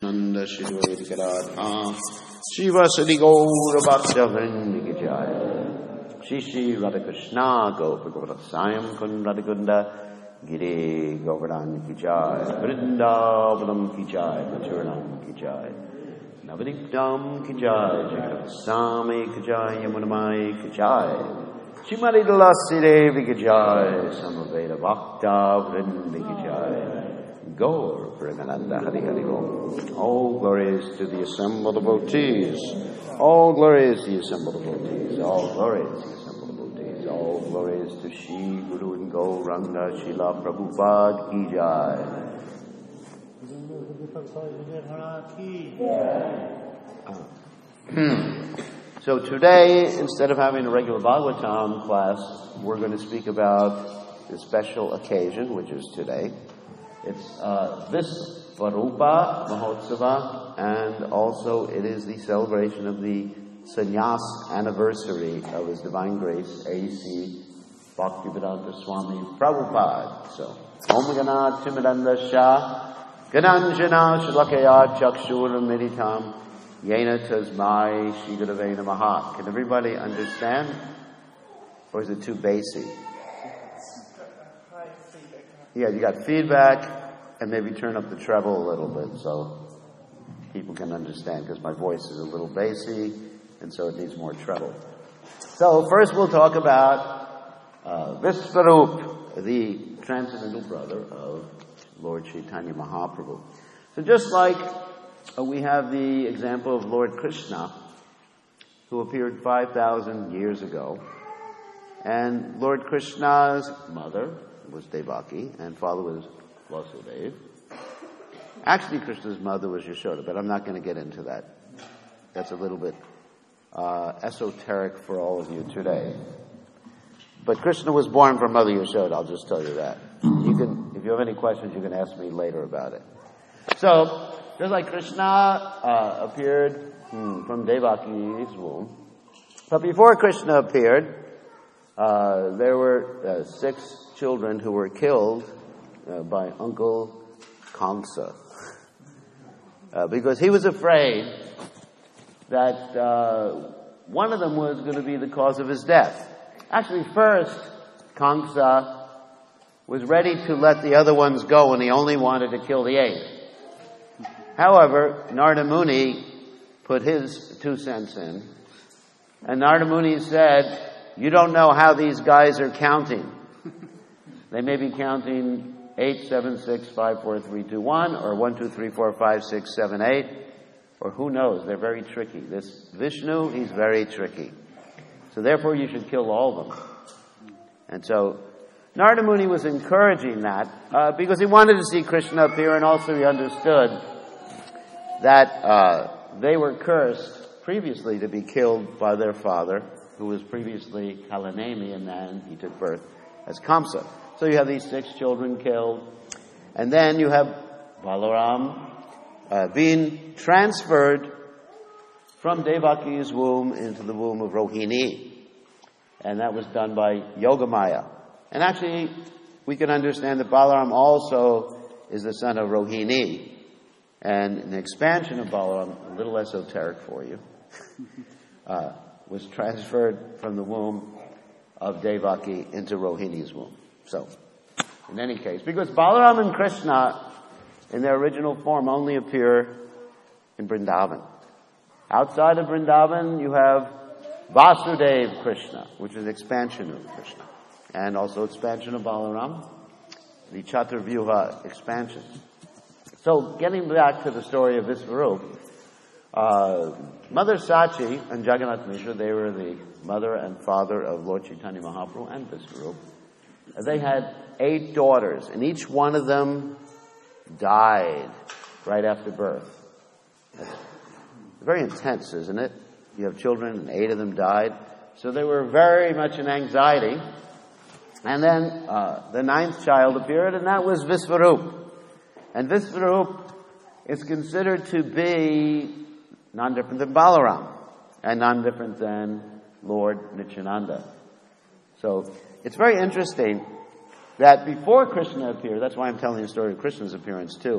Nityananda Shri Advaita Gadadhar Shiva Sadi Gaura Bhakta Vrinda Ki Jai Shri Shri Radha Krishna Gopa Govardhana Kun Radhakunda Giri Govardhan Ki Jai Vrindavanam Ki Jai Mathuranam Ki Jai Navadiptam Ki Jai Jagadasami Ki Jai Yamunamai Ki Jai Shrimati Tulasi Devi Ki Jai Samaveda Bhakta Vrinda Ki Jai Gaur Premananda Hari Hari Om. All glories to the assembled devotees. All glories to the assembled devotees. All glories to the assembled devotees. All glories to Shri Guru and Gauranga Srila Prabhupada Ki Jai. So today, instead of having a regular Bhagavatam class, we're going to speak about the special occasion, which is today. It's Visvarupa Mahotsava, and also it is the celebration of the sannyas anniversary of His Divine Grace, A.C. Bhaktivedanta Swami Prabhupada. So, Om Gana Timidanda Shah, Gananjana Shalakaya Chakshur Meditam, Yena Tasmai Shri Gurave Namaha. Can everybody understand? Or is it too bassy? Yeah, you got feedback, and maybe turn up the treble a little bit so people can understand, because my voice is a little bassy, and so it needs more treble. So first we'll talk about Visvarup, the transcendental brother of Lord Chaitanya Mahaprabhu. So just like we have the example of Lord Krishna, who appeared 5,000 years ago, and Lord Krishna's mother was Devaki, and father was Vasudeva. Actually, Krishna's mother was Yashoda, but I'm not going to get into that. That's a little bit esoteric for all of you today. But Krishna was born from Mother Yashoda, I'll just tell you that. If you have any questions, you can ask me later about it. So, just like Krishna appeared from Devaki's womb, but before Krishna appeared, there were 6 children who were killed by Uncle Kamsa, because he was afraid that one of them was going to be the cause of his death. Actually, first, Kamsa was ready to let the other ones go, and he only wanted to kill the 8th. However, Narada Muni put his 2 cents in, and Narada Muni said, "You don't know how these guys are counting. They may be counting 8, 7, 6, 5, 4, 3, 2, 1, or 1, 2, 3, 4, 5, 6, 7, 8, or who knows? They're very tricky. This Vishnu, he's very tricky. So therefore you should kill all of them." And so Narada Muni was encouraging that because he wanted to see Krishna appear, and also he understood that they were cursed previously to be killed by their father, who was previously Kalanemi, and then he took birth as Kamsa. So you have these 6 children killed, and then you have Balaram being transferred from Devaki's womb into the womb of Rohini, and that was done by Yogamaya. And actually, we can understand that Balaram also is the son of Rohini, and an expansion of Balaram, a little esoteric for you, was transferred from the womb of Devaki into Rohini's womb. So, in any case, because Balaram and Krishna, in their original form, only appear in Vrindavan. Outside of Vrindavan, you have Vasudeva Krishna, which is expansion of Krishna, and also expansion of Balaram, the Chaturvyuha expansion. So, getting back to the story of Visvarup, Mother Sachi and Jagannath Mishra, they were the mother and father of Lord Chaitanya Mahaprabhu and Visvarup. They had 8 daughters, and each one of them died right after birth. That's very intense, isn't it? You have children, and 8 of them died. So they were very much in anxiety. And then the 9th child appeared, and that was Visvarup. And Visvarup is considered to be none different than Balaram, and none different than Lord Nityananda. So it's very interesting that before Krishna appeared, that's why I'm telling the story of Krishna's appearance too,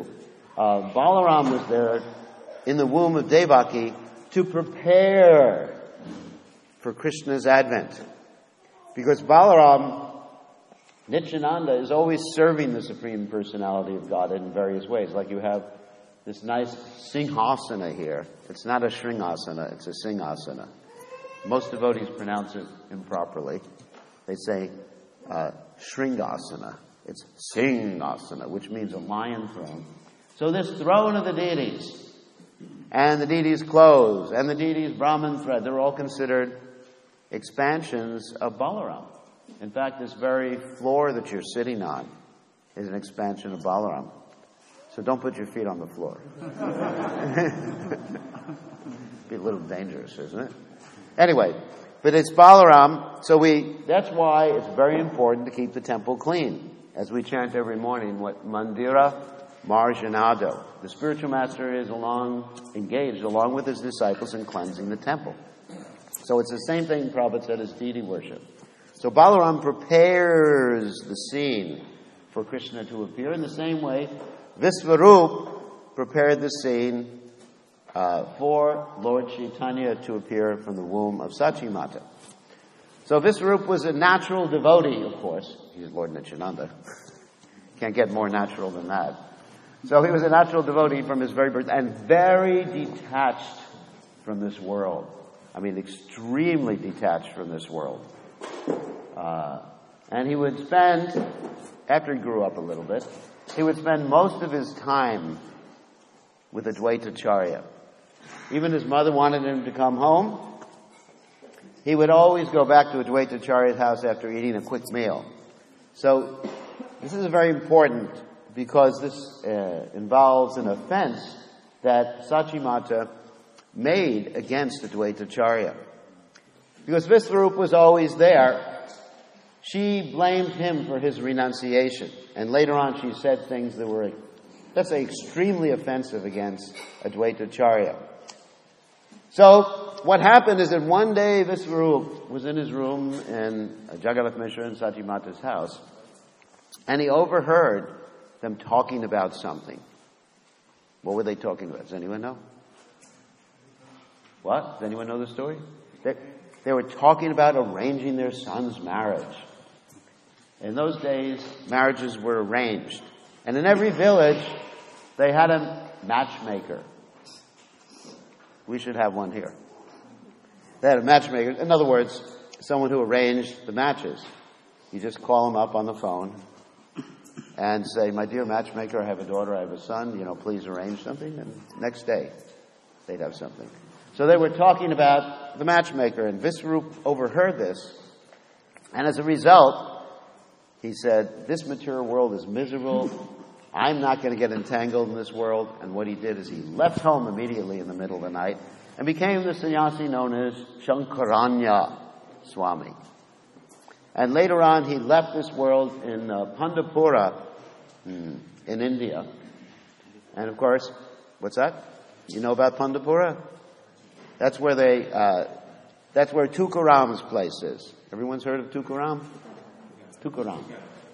Balaram was there in the womb of Devaki to prepare for Krishna's advent. Because Balaram, Nityananda, is always serving the Supreme Personality of God in various ways. Like you have this nice Singhasana here. It's not a Shringasana, it's a Singhasana. Most devotees pronounce it improperly. They say Shringasana. It's Singhasana, which means a lion throne. So this throne of the deities, and the deities' clothes, and the deities' Brahman thread, they're all considered expansions of Balaram. In fact, this very floor that you're sitting on is an expansion of Balaram. So don't put your feet on the floor. Be a little dangerous, isn't it? Anyway, but it's Balaram, so that's why it's very important to keep the temple clean. As we chant every morning, what Mandira Marjanado. The spiritual master is engaged along with his disciples in cleansing the temple. So it's the same thing Prabhupada said as deity worship. So Balaram prepares the scene for Krishna to appear. In the same way, Visvarup prepared the scene for Lord Chaitanya to appear from the womb of Sachimata. So Visvarup was a natural devotee, of course. He's Lord Nityananda. Can't get more natural than that. So he was a natural devotee from his very birth and very detached from this world. I mean, extremely detached from this world. And he would spend, after he grew up a little bit, he would spend most of his time with Advaitacharya. Even his mother wanted him to come home. He would always go back to Advaitacharya's house after eating a quick meal. So this is very important because this involves an offense that Sachimata made against Advaitacharya. Because Visvarup was always there, she blamed him for his renunciation. And later on she said things that were, let's say, extremely offensive against Advaitacharya. So what happened is that one day Visvarup was in his room in Jagannath Mishra and Sachimata's house, and he overheard them talking about something. What were they talking about? Does anyone know? What? Does anyone know the story? They were talking about arranging their son's marriage. In those days, marriages were arranged. And in every village, they had a matchmaker. We should have one here. They had a matchmaker. In other words, someone who arranged the matches. You just call them up on the phone and say, "My dear matchmaker, I have a daughter, I have a son, please arrange something." And next day, they'd have something. So they were talking about the matchmaker, and Visvarup overheard this. And as a result, he said, "This material world is miserable. I'm not going to get entangled in this world." And what he did is he left home immediately in the middle of the night and became the sannyasi known as Shankaranya Swami. And later on, he left this world in Pandapura in India. And of course, what's that? You know about Pandapura? That's where that's where Tukaram's place is. Everyone's heard of Tukaram? Tukaram.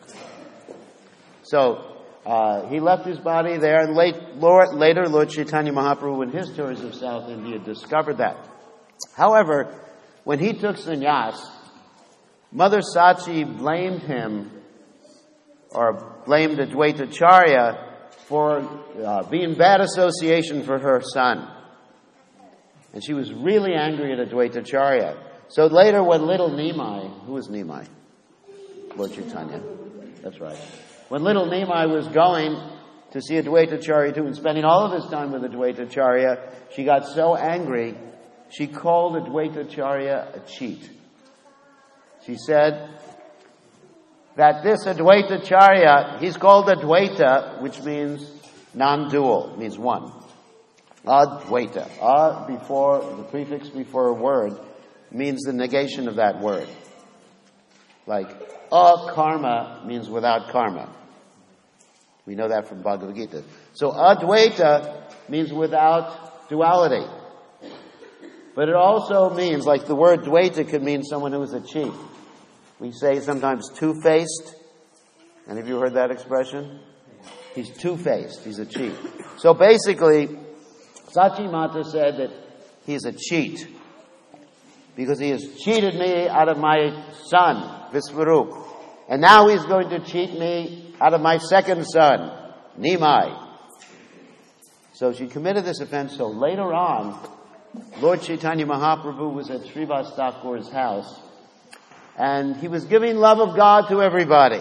So, he left his body there, and later Lord Chaitanya Mahaprabhu in his tours of South India discovered that. However, when he took sannyas, Mother Sachi blamed him, or blamed Advaitacharya for being bad association for her son. And she was really angry at Advaitacharya. So later when little Nimai, who was Nimai? Lord Chaitanya. That's right. When little Nimai was going to see Advaitacharya too and spending all of his time with Advaitacharya, she got so angry, she called Advaitacharya a cheat. She said that this Advaitacharya, he's called Advaita, which means non-dual, means one. Advaita. Before, the prefix before a word, means the negation of that word. Like, akarma means without karma. We know that from Bhagavad Gita. So Advaita means without duality. But it also means, like the word Dvaita could mean someone who is a cheat. We say sometimes two-faced. Any of you heard that expression? He's two-faced. He's a cheat. So basically, Sachi Mata said that he's a cheat because he has cheated me out of my son, Visvarup. And now he's going to cheat me out of my second son, Nimai. So she committed this offense. So later on, Lord Chaitanya Mahaprabhu was at Srivas Thakur's house, and he was giving love of God to everybody.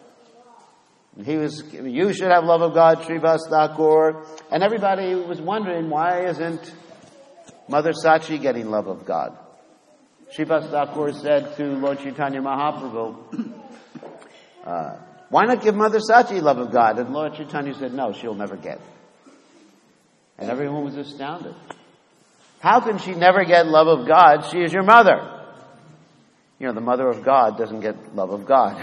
You should have love of God, Srivas Thakur. And everybody was wondering, why isn't Mother Sachi getting love of God? Srivas Thakur said to Lord Chaitanya Mahaprabhu, why not give Mother Sachi love of God? And Lord Chaitanya said, no, she'll never get. And everyone was astounded. How can she never get love of God? She is your mother. You know, the mother of God doesn't get love of God.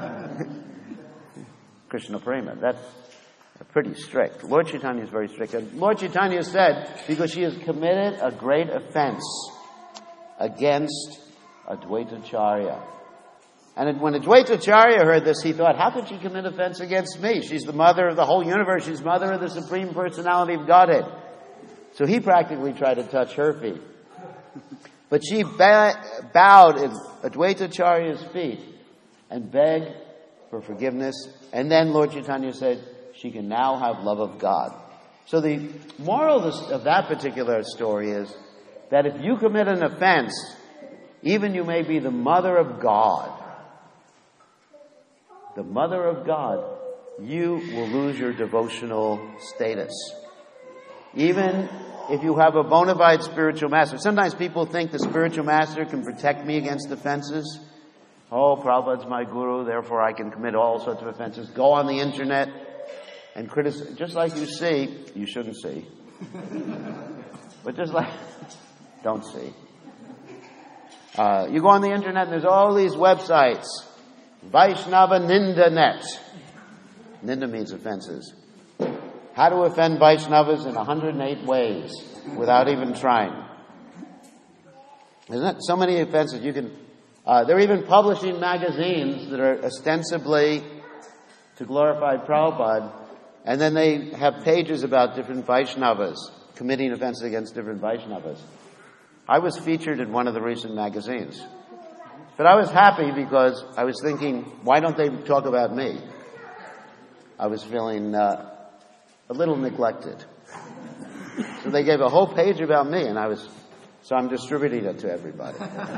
Krishna Prema. That's pretty strict. Lord Chaitanya is very strict. And Lord Chaitanya said, because she has committed a great offense against Advaitacharya. And when Advaitacharya heard this, he thought, how could she commit offense against me? She's the mother of the whole universe. She's mother of the Supreme Personality of Godhead. So he practically tried to touch her feet. But she bowed at Advaitacharya's feet and begged for forgiveness. And then Lord Chaitanya said, she can now have love of God. So the moral of that particular story is that if you commit an offense, even you may be the mother of God, you will lose your devotional status. Even if you have a bona fide spiritual master. Sometimes people think the spiritual master can protect me against offenses. Oh, Prabhupada's my guru, therefore I can commit all sorts of offenses. Go on the internet and criticize. Just like you see, you shouldn't see. But just like, don't see. You go on the internet and there's all these websites. Vaishnava Ninda Net. Ninda means offenses. How to offend Vaishnavas in 108 ways without even trying. Isn't it? So many offenses you can... they're even publishing magazines that are ostensibly to glorify Prabhupada, and then they have pages about different Vaishnavas committing offenses against different Vaishnavas. I was featured in one of the recent magazines. But I was happy because I was thinking, why don't they talk about me? I was feeling a little neglected. So they gave a whole page about me, and so I'm distributing it to everybody.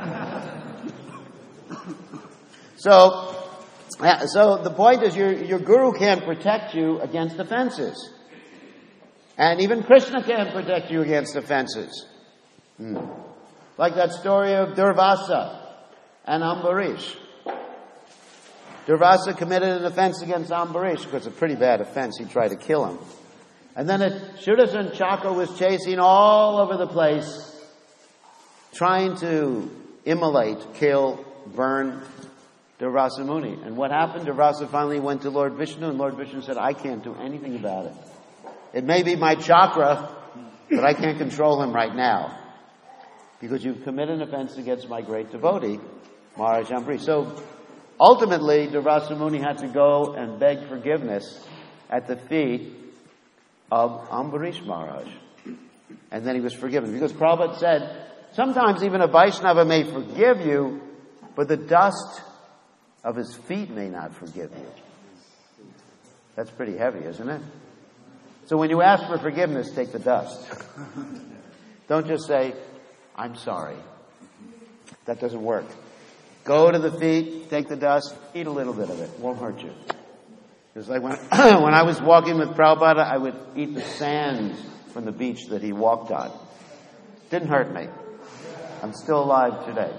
So the point is your guru can't protect you against offenses. And even Krishna can't protect you against offenses. Like that story of Durvasa and Ambarish. Durvasa committed an offense against Ambarish, because it's a pretty bad offense. He tried to kill him. And then Sudarshan Chakra was chasing all over the place, trying to immolate, kill, burn Durvasa Muni. And what happened? Durvasa finally went to Lord Vishnu, and Lord Vishnu said, I can't do anything about it. It may be my chakra, but I can't control him right now, because you've committed an offense against my great devotee, Maharaj Ambarish. So ultimately, Durvasa Muni had to go and beg forgiveness at the feet of Ambarish Maharaj. And then he was forgiven. Because Prabhupada said, sometimes even a Vaishnava may forgive you, but the dust of his feet may not forgive you. That's pretty heavy, isn't it? So when you ask for forgiveness, take the dust. Don't just say, I'm sorry. That doesn't work. Go to the feet, take the dust, eat a little bit of it. Won't hurt you. It's like when I was walking with Prabhupada, I would eat the sand from the beach that he walked on. Didn't hurt me. I'm still alive today.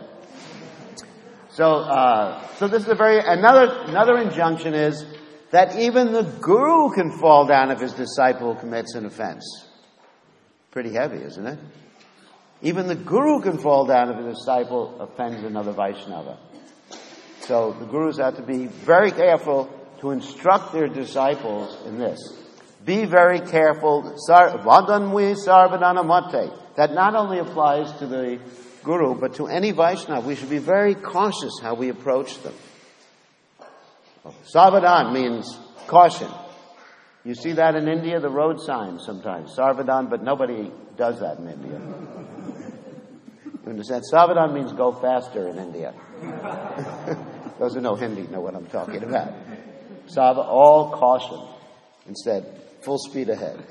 So this is another injunction is that even the guru can fall down if his disciple commits an offense. Pretty heavy, isn't it? Even the guru can fall down if a disciple offends another Vaishnava. So the gurus have to be very careful to instruct their disciples in this. Be very careful. Vadanvi sarvadanamate. That not only applies to the guru, but to any Vaishnava. We should be very cautious how we approach them. Savadan means caution. You see that in India, the road signs sometimes. Sarvadhan, but nobody does that in India. You understand? Sarvadhan means go faster in India. Those who know Hindi know what I'm talking about. All caution. Instead, full speed ahead.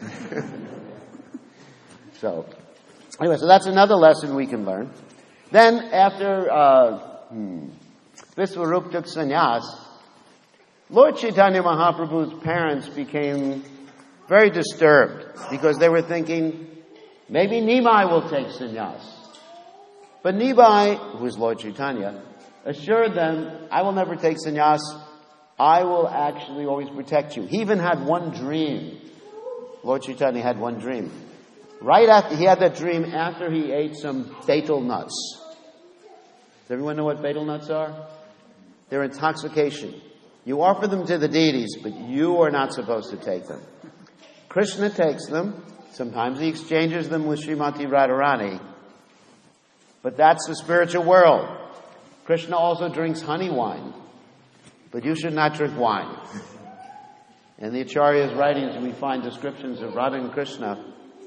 So that's another lesson we can learn. Then, after Vishwarup took sannyas, Lord Chaitanya Mahaprabhu's parents became very disturbed because they were thinking, maybe Nimai will take sannyas. But Nimai, who is Lord Chaitanya, assured them, I will never take sannyas. I will actually always protect you. He even had one dream. Lord Chaitanya had one dream. Right after, he had that dream after he ate some betel nuts. Does everyone know what betel nuts are? They're intoxication. You offer them to the deities, but you are not supposed to take them. Krishna takes them. Sometimes he exchanges them with Srimati Radharani. But that's the spiritual world. Krishna also drinks honey wine. But you should not drink wine. In the Acharya's writings, we find descriptions of Radha and Krishna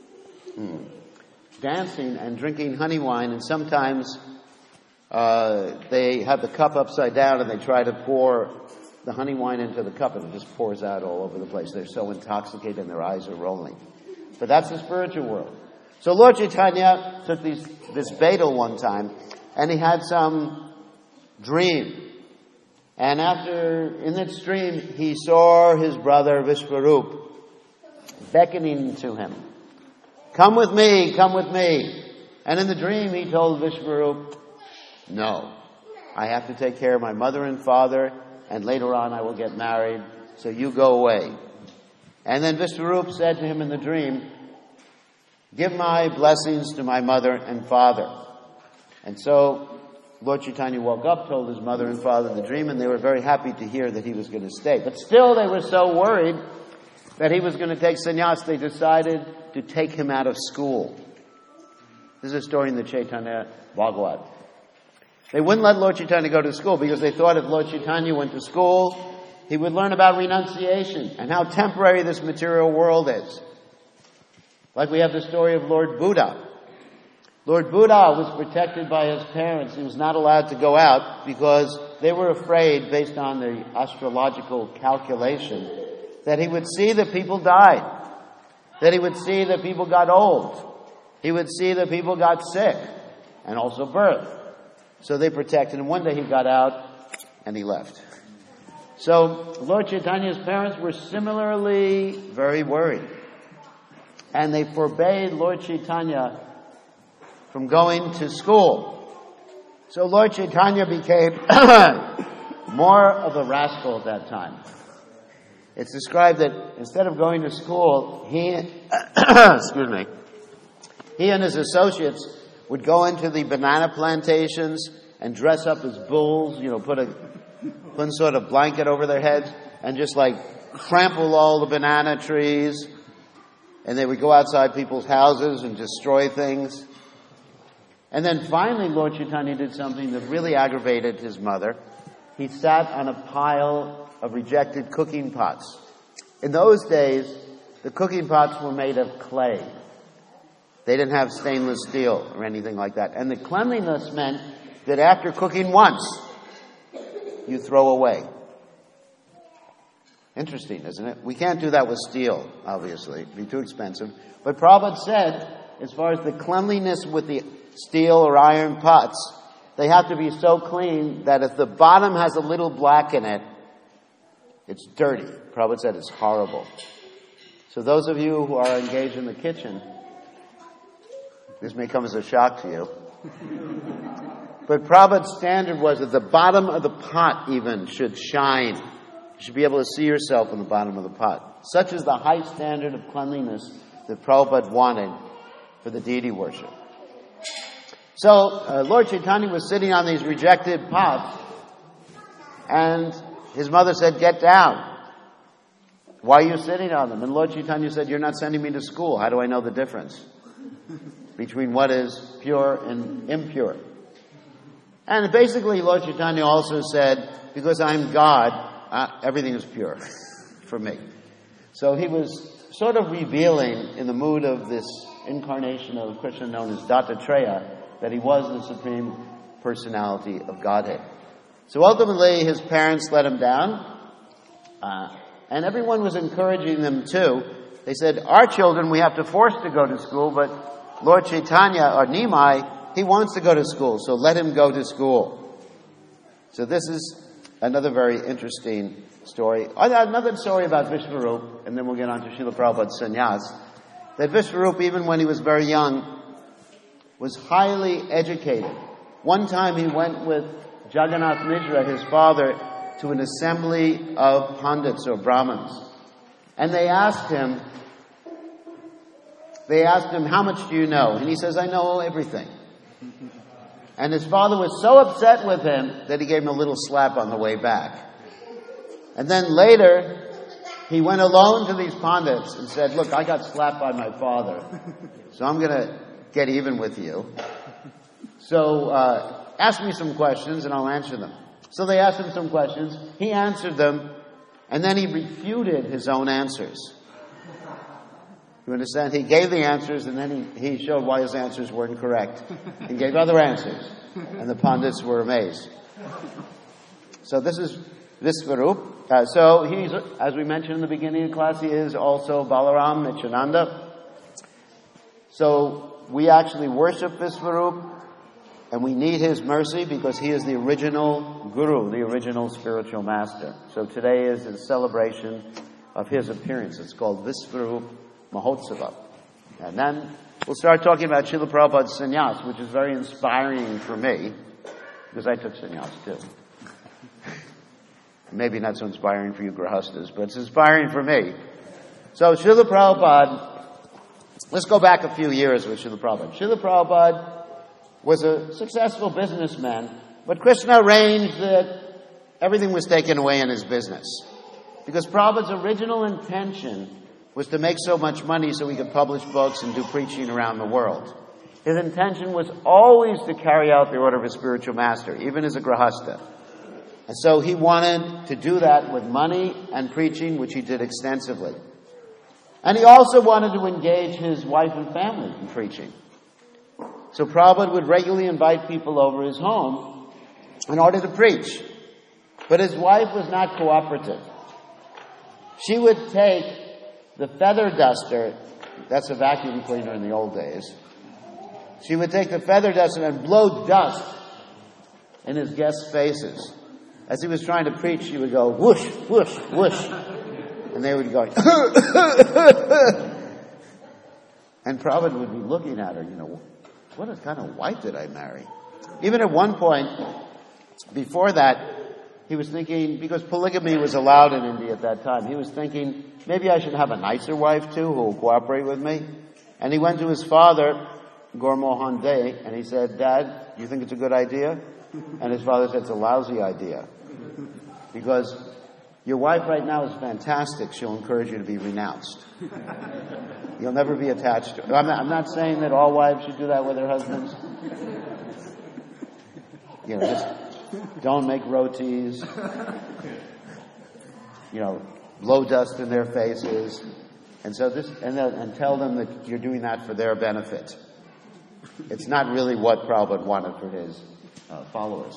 dancing and drinking honey wine, and sometimes they have the cup upside down and they try to pour the honey wine into the cup and it just pours out all over the place. They're so intoxicated and their eyes are rolling. But that's the spiritual world. So Lord Chaitanya took this betel one time and he had some dream. And in that dream, he saw his brother Vishwarup beckoning to him. Come with me, come with me. And in the dream, he told Vishwarup, no, I have to take care of my mother and father, and later on I will get married, so you go away. And then Vishwarup said to him in the dream, give my blessings to my mother and father. And so Lord Chaitanya woke up, told his mother and father the dream, and they were very happy to hear that he was going to stay. But still they were so worried that he was going to take sannyas, they decided to take him out of school. This is a story in the Chaitanya Bhagavat. They wouldn't let Lord Chaitanya go to school because they thought if Lord Chaitanya went to school, he would learn about renunciation and how temporary this material world is. Like we have the story of Lord Buddha. Lord Buddha was protected by his parents. He was not allowed to go out because they were afraid, based on the astrological calculation, that he would see that people died, that he would see that people got old, he would see that people got sick, and also birth. So they protected him. One day he got out and he left. So Lord Chaitanya's parents were similarly very worried. And they forbade Lord Chaitanya from going to school. So Lord Chaitanya became more of a rascal at that time. It's described that instead of going to school, he and his associates would go into the banana plantations and dress up as bulls, put some sort of blanket over their heads and just trample all the banana trees. And they would go outside people's houses and destroy things. And then finally Lord Chaitanya did something that really aggravated his mother. He sat on a pile of rejected cooking pots. In those days, the cooking pots were made of clay. They didn't have stainless steel or anything like that. And the cleanliness meant that after cooking once, you throw away. Interesting, isn't it? We can't do that with steel, obviously. It'd be too expensive. But Prabhupada said, as far as the cleanliness with the steel or iron pots, they have to be so clean that if the bottom has a little black in it, it's dirty. Prabhupada said it's horrible. So those of you who are engaged in the kitchen, this may come as a shock to you. But Prabhupada's standard was that the bottom of the pot even should shine. You should be able to see yourself in the bottom of the pot. Such is the high standard of cleanliness that Prabhupada wanted for the deity worship. So Lord Chaitanya was sitting on these rejected pots, and his mother said, get down. Why are you sitting on them? And Lord Chaitanya said, you're not sending me to school. How do I know the difference between what is pure and impure? And basically Lord Chaitanya also said, because I'm God, everything is pure for me. So he was sort of revealing in the mood of this incarnation of Krishna known as Dattatreya that he was the Supreme Personality of Godhead. So ultimately his parents let him down, and everyone was encouraging them too. They said, our children we have to force to go to school, but Lord Chaitanya or Nimai, he wants to go to school, so let him go to school. So this is another very interesting story. Another story about Vishvarup, and then we'll get on to Srila Prabhupada's sannyas, that Vishvarup, even when he was very young, was highly educated. One time he went with Jagannath Mishra, his father, to an assembly of Pandits or Brahmins. And they asked him, how much do you know? And he says, I know everything. And his father was so upset with him that he gave him a little slap on the way back. And then later, he went alone to these Pandits and said, look, I got slapped by my father, so I'm going to get even with you. So ask me some questions and I'll answer them. So they asked him some questions. He answered them, and then he refuted his own answers. You understand? He gave the answers, and then he showed why his answers weren't correct. He gave other answers, and the Pandits were amazed. So this is Vishvarup. So he's, as we mentioned in the beginning of the class, he is also Balaram Nityananda. So we actually worship Vishvarup, and we need his mercy because he is the original guru, the original spiritual master. So today is a celebration of his appearance. It's called Vishvarup Mahotsava. And then we'll start talking about Srila Prabhupada's sannyas, which is very inspiring for me, because I took sannyas too. Maybe not so inspiring for you grahastas, but it's inspiring for me. So Srila Prabhupada, let's go back a few years with Srila Prabhupada. Srila Prabhupada was a successful businessman, but Krishna arranged that everything was taken away in his business. Because Prabhupada's original intention was to make so much money so he could publish books and do preaching around the world. His intention was always to carry out the order of a spiritual master, even as a grahasta. And so he wanted to do that with money and preaching, which he did extensively. And he also wanted to engage his wife and family in preaching. So Prabhupada would regularly invite people over his home in order to preach. But his wife was not cooperative. She would take the feather duster, that's a vacuum cleaner in the old days. She would take the feather duster and blow dust in his guests' faces. As he was trying to preach, she would go whoosh, whoosh, whoosh. And they would go, and Prabhupada would be looking at her, what kind of wife did I marry? Even at one point, before that, he was thinking, because polygamy was allowed in India at that time, he was thinking, maybe I should have a nicer wife too, who will cooperate with me. And he went to his father, Gaur Mohan Dey, and he said, Dad, do you think it's a good idea? And his father said, it's a lousy idea. Because your wife right now is fantastic. She'll encourage you to be renounced. You'll never be attached to her. I'm not saying that all wives should do that with their husbands. Just don't make rotis. Blow dust in their faces. And so and tell them that you're doing that for their benefit. It's not really what Prabhupada wanted for his followers.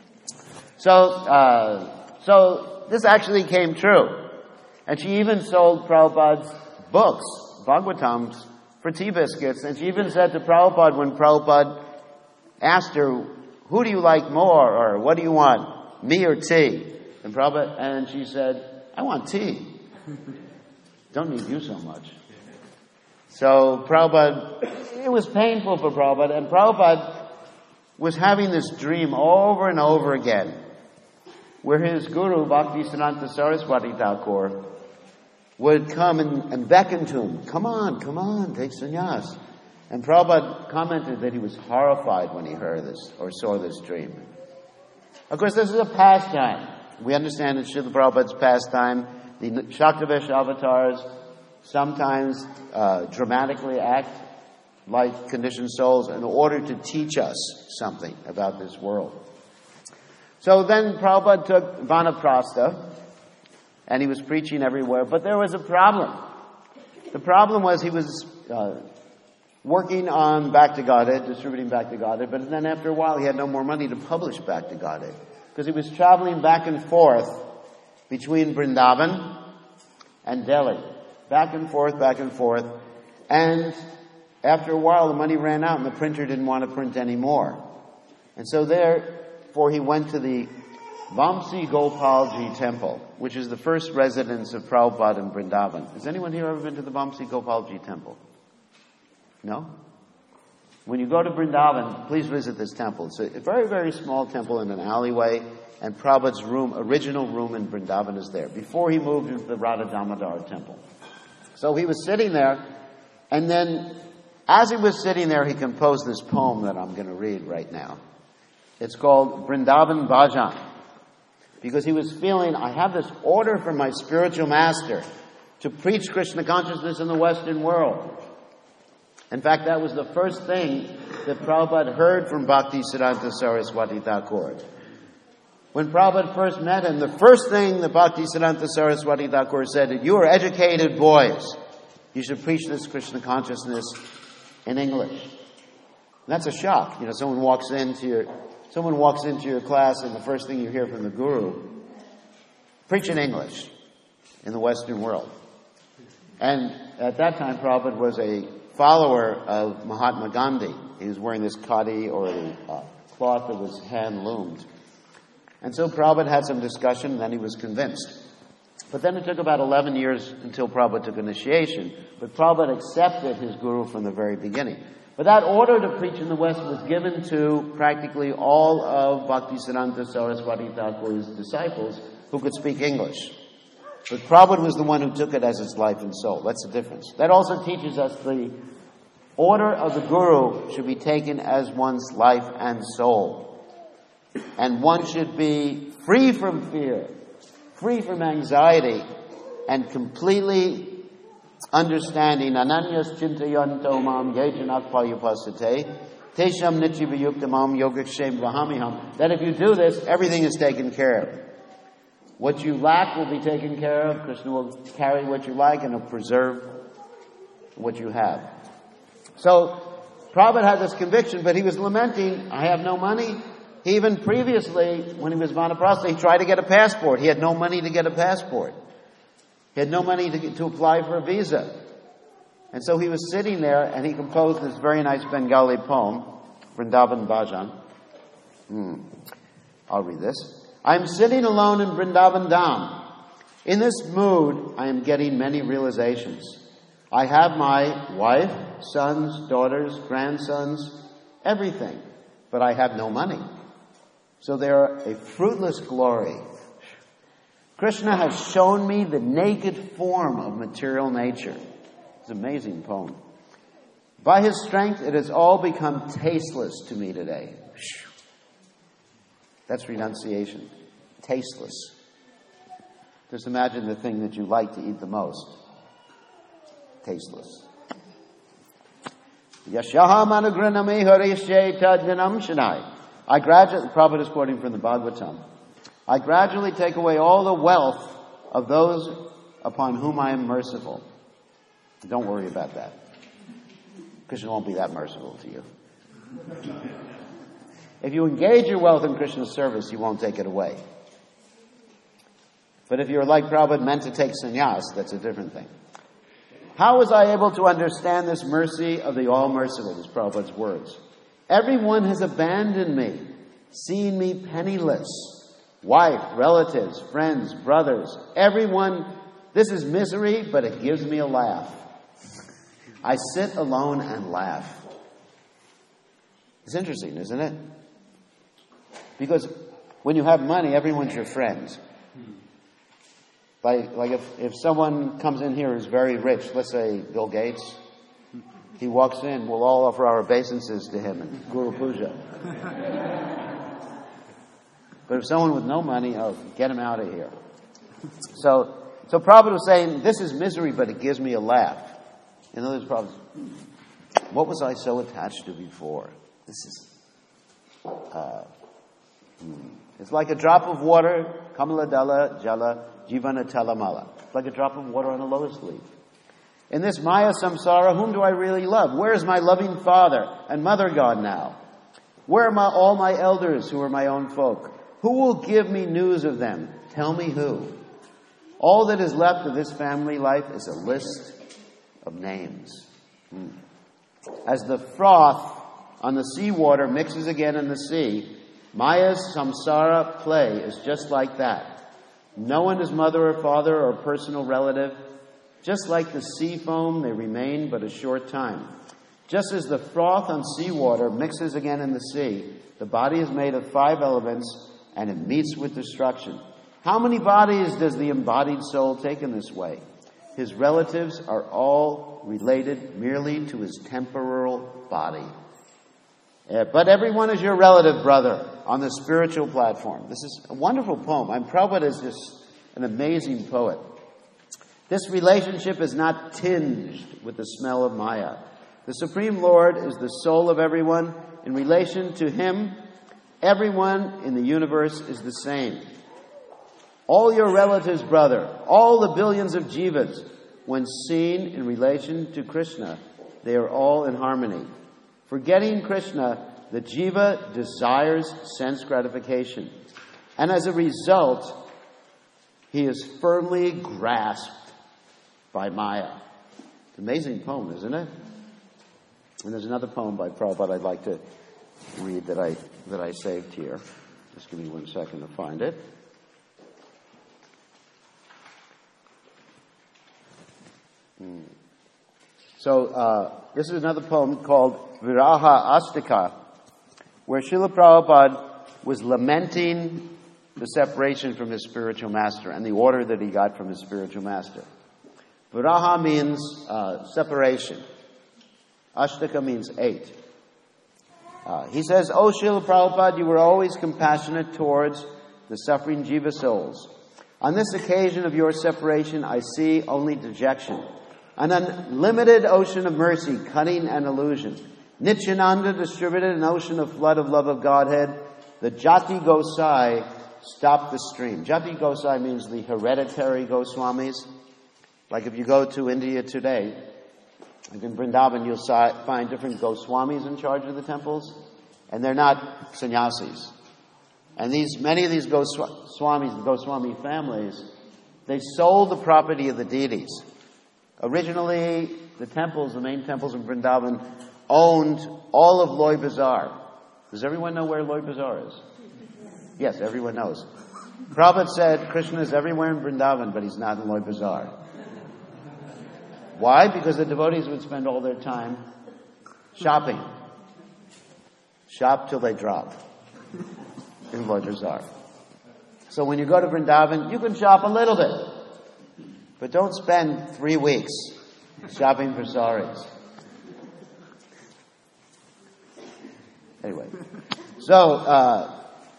So this actually came true. And she even sold Prabhupada's books, Bhagavatams, for tea biscuits. And she even said to Prabhupada, when Prabhupada asked her, who do you like more, or what do you want, me or tea? And she said, I want tea. Don't need you so much. So Prabhupada, it was painful for Prabhupada, and Prabhupada was having this dream over and over again, where his guru, Bhaktisiddhanta Saraswati Thakur, would come and beckon to him, come on, take sannyas. And Prabhupada commented that he was horrified when he heard this, or saw this dream. Of course, this is a pastime. We understand in Srila Prabhupada's pastime, the Shaktavesh avatars sometimes dramatically act like conditioned souls in order to teach us something about this world. So then Prabhupada took Vanaprastha, and he was preaching everywhere. But there was a problem. The problem was he was working on Back to Godhead, distributing Back to Godhead, but then after a while he had no more money to publish Back to Godhead, because he was traveling back and forth between Vrindavan and Delhi. Back and forth, and after a while the money ran out and the printer didn't want to print anymore. And so therefore he went to the Vamsi Gopalji Temple, which is the first residence of Prabhupada in Vrindavan. Has anyone here ever been to the Vamsi Gopalji Temple? No? When you go to Vrindavan, please visit this temple. It's a very, very small temple in an alleyway, and Prabhupada's original room in Vrindavan is there, before he moved into the Radha Damodar temple. So he was sitting there, and then as he was sitting there, he composed this poem that I'm going to read right now. It's called Vrindavan Bhajan, because he was feeling, I have this order from my spiritual master to preach Krishna consciousness in the Western world. In fact, that was the first thing that Prabhupada heard from Bhaktisiddhanta Saraswati Thakur. When Prabhupada first met him, the first thing that Bhaktisiddhanta Saraswati Thakur said, you are educated boys. You should preach this Krishna consciousness in English. And that's a shock. Someone walks into your class and the first thing you hear from the guru, preach in English in the Western world. And at that time, Prabhupada was a follower of Mahatma Gandhi. He was wearing this khadi, or a cloth that was hand-loomed. And so Prabhupada had some discussion, and then he was convinced. But then it took about 11 years until Prabhupada took initiation. But Prabhupada accepted his guru from the very beginning. But that order to preach in the West was given to practically all of Bhaktisiddhanta Saraswati Thakur's disciples who could speak English. But Prabhupada was the one who took it as his life and soul. That's the difference. That also teaches us the order of the guru should be taken as one's life and soul. And one should be free from fear, free from anxiety, and completely understanding ananyas chintayanto mam yejanak paryupasate tesham nityavayuktamam yogakshem vahamiham, that if you do this, everything is taken care of. What you lack will be taken care of. Krishna will carry what you lack and will preserve what you have. So Prabhupada had this conviction, but he was lamenting, I have no money. He even previously, when he was Vanaprastha, he tried to get a passport. He had no money to get a passport. He had no money to apply for a visa. And so he was sitting there, and he composed this very nice Bengali poem, Vrindavan Bhajan. I'll read this. I am sitting alone in Vrindavan Dham. In this mood, I am getting many realizations. I have my wife, sons, daughters, grandsons, everything, but I have no money. So they are a fruitless glory. Krishna has shown me the naked form of material nature. It's an amazing poem. By his strength, it has all become tasteless to me today. That's renunciation. Tasteless. Just imagine the thing that you like to eat the most. Tasteless. Yashaham anugranami harishe tadvinam shanai. Prabhupada is quoting from the Bhagavatam. I gradually take away all the wealth of those upon whom I am merciful. Don't worry about that. Krishna won't be that merciful to you. If you engage your wealth in Krishna's service, he won't take it away. But if you're like Prabhupada, meant to take sannyas, that's a different thing. How was I able to understand this mercy of the All-Merciful? This is Prabhupada's words. Everyone has abandoned me, seeing me penniless. Wife, relatives, friends, brothers, everyone. This is misery, but it gives me a laugh. I sit alone and laugh. It's interesting, isn't it? Because when you have money, everyone's your friend. Like if someone comes in here who's very rich, let's say Bill Gates, he walks in, we'll all offer our obeisances to him in Guru Puja. But if someone with no money, get him out of here. So Prabhupada was saying, this is misery, but it gives me a laugh. In other words, Prabhupada, what was I so attached to before? This is, it's like a drop of water, Kamaladala Jala jivana talamala. Like a drop of water on a lotus leaf. In this Maya samsara, whom do I really love? Where is my loving father and mother gone now? Where are all my elders who are my own folk? Who will give me news of them? Tell me who. All that is left of this family life is a list of names. As the froth on the seawater mixes again in the sea, Maya's samsara play is just like that. No one is mother or father or personal relative. Just like the sea foam, they remain but a short time. Just as the froth on seawater mixes again in the sea, the body is made of 5 elements and it meets with destruction. How many bodies does the embodied soul take in this way? His relatives are all related merely to his temporal body. But everyone is your relative, brother, on the spiritual platform. This is a wonderful poem. Prabhupada is just an amazing poet. This relationship is not tinged with the smell of Maya. The Supreme Lord is the soul of everyone. In relation to Him, everyone in the universe is the same. All your relatives, brother, all the billions of jivas, when seen in relation to Krishna, they are all in harmony. Forgetting Krishna, the jiva desires sense gratification. And as a result, he is firmly grasped by Maya. It's an amazing poem, isn't it? And there's another poem by Prabhupada I'd like to read that I saved here. Just give me 1 second to find it. So this is another poem called Viraha Astika, where Srila Prabhupada was lamenting the separation from his spiritual master and the order that he got from his spiritual master. Viraha means separation. Ashtaka means 8. He says, "O Srila Prabhupada, you were always compassionate towards the suffering jiva souls. On this occasion of your separation, I see only dejection. An unlimited ocean of mercy, cunning and illusion. Nityananda distributed an ocean of flood of love of Godhead. The Jati Gosai stopped the stream." Jati Gosai means the hereditary Goswamis. Like if you go to India today, like in Vrindavan, you'll find different Goswamis in charge of the temples, and they're not sannyasis. And many of these Goswamis, the Goswami families, they sold the property of the deities. Originally, the main temples in Vrindavan, owned all of Loy Bazaar. Does everyone know where Loy Bazaar is? Yes, everyone knows. Prabhupada said Krishna is everywhere in Vrindavan, but he's not in Loy Bazaar. Why? Because the devotees would spend all their time shopping. Shop till they drop in Loy Bazaar. So when you go to Vrindavan, you can shop a little bit. But don't spend 3 weeks shopping for saris. Anyway, so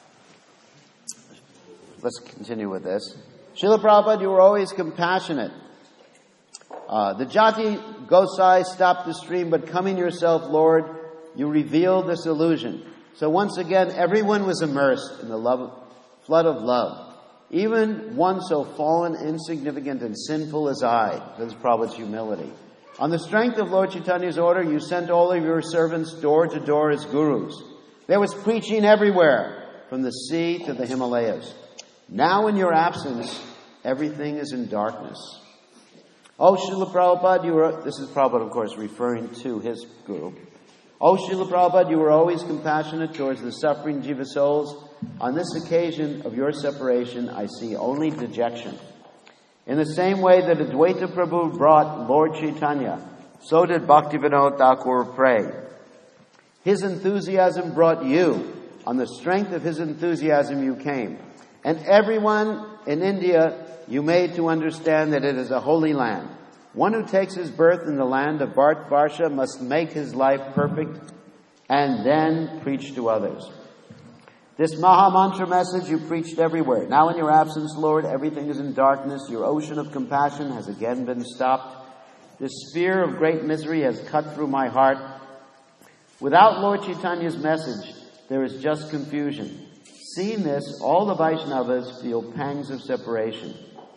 let's continue with this. Srila Prabhupada, you were always compassionate. The Jati Gosai stopped the stream, but coming yourself, Lord, you revealed this illusion. So once again, everyone was immersed in the flood of love. Even one so fallen, insignificant, and sinful as I. This is Prabhupada's humility. On the strength of Lord Chaitanya's order, you sent all of your servants door to door as gurus. There was preaching everywhere, from the sea to the Himalayas. Now in your absence, everything is in darkness. Oh, Srila Prabhupada, this is Prabhupada, of course, referring to his guru. Oh, Srila Prabhupada, you were always compassionate towards the suffering jiva souls. On this occasion of your separation, I see only dejection. In the same way that Advaita Prabhu brought Lord Chaitanya, so did Bhaktivinoda Thakur pray. His enthusiasm brought you. On the strength of his enthusiasm you came. And everyone in India you made to understand that it is a holy land. One who takes his birth in the land of Bharat must make his life perfect and then preach to others. This Maha Mantra message you preached everywhere. Now in your absence, Lord, everything is in darkness. Your ocean of compassion has again been stopped. This spear of great misery has cut through my heart. Without Lord Chaitanya's message, there is just confusion. Seeing this, all the Vaishnavas feel pangs of separation.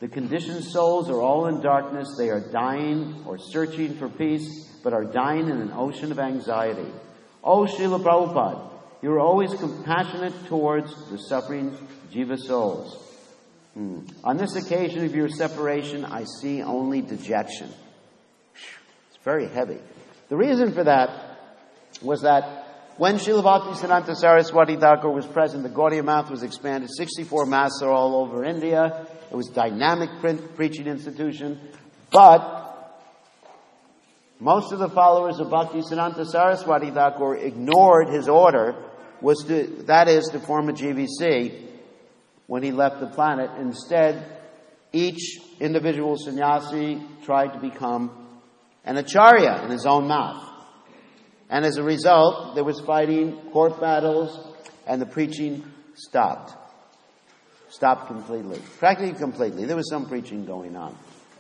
The conditioned souls are all in darkness. They are dying or searching for peace, but are dying in an ocean of anxiety. Oh, Srila Prabhupada, you are always compassionate towards the suffering jiva souls. On this occasion of your separation, I see only dejection. It's very heavy. The reason for that was that when Srila Bhaktisiddhanta Saraswati Thakur was present, the Gaudiya Math was expanded. 64 maths are all over India. It was a dynamic preaching institution. But most of the followers of Bhaktisiddhanta Saraswati Thakur ignored his order, that is to form a GBC when he left the planet. Instead, each individual sannyasi tried to become an acharya in his own mouth. And as a result, there was fighting, court battles, and the preaching stopped. Stopped completely. Practically completely. There was some preaching going on.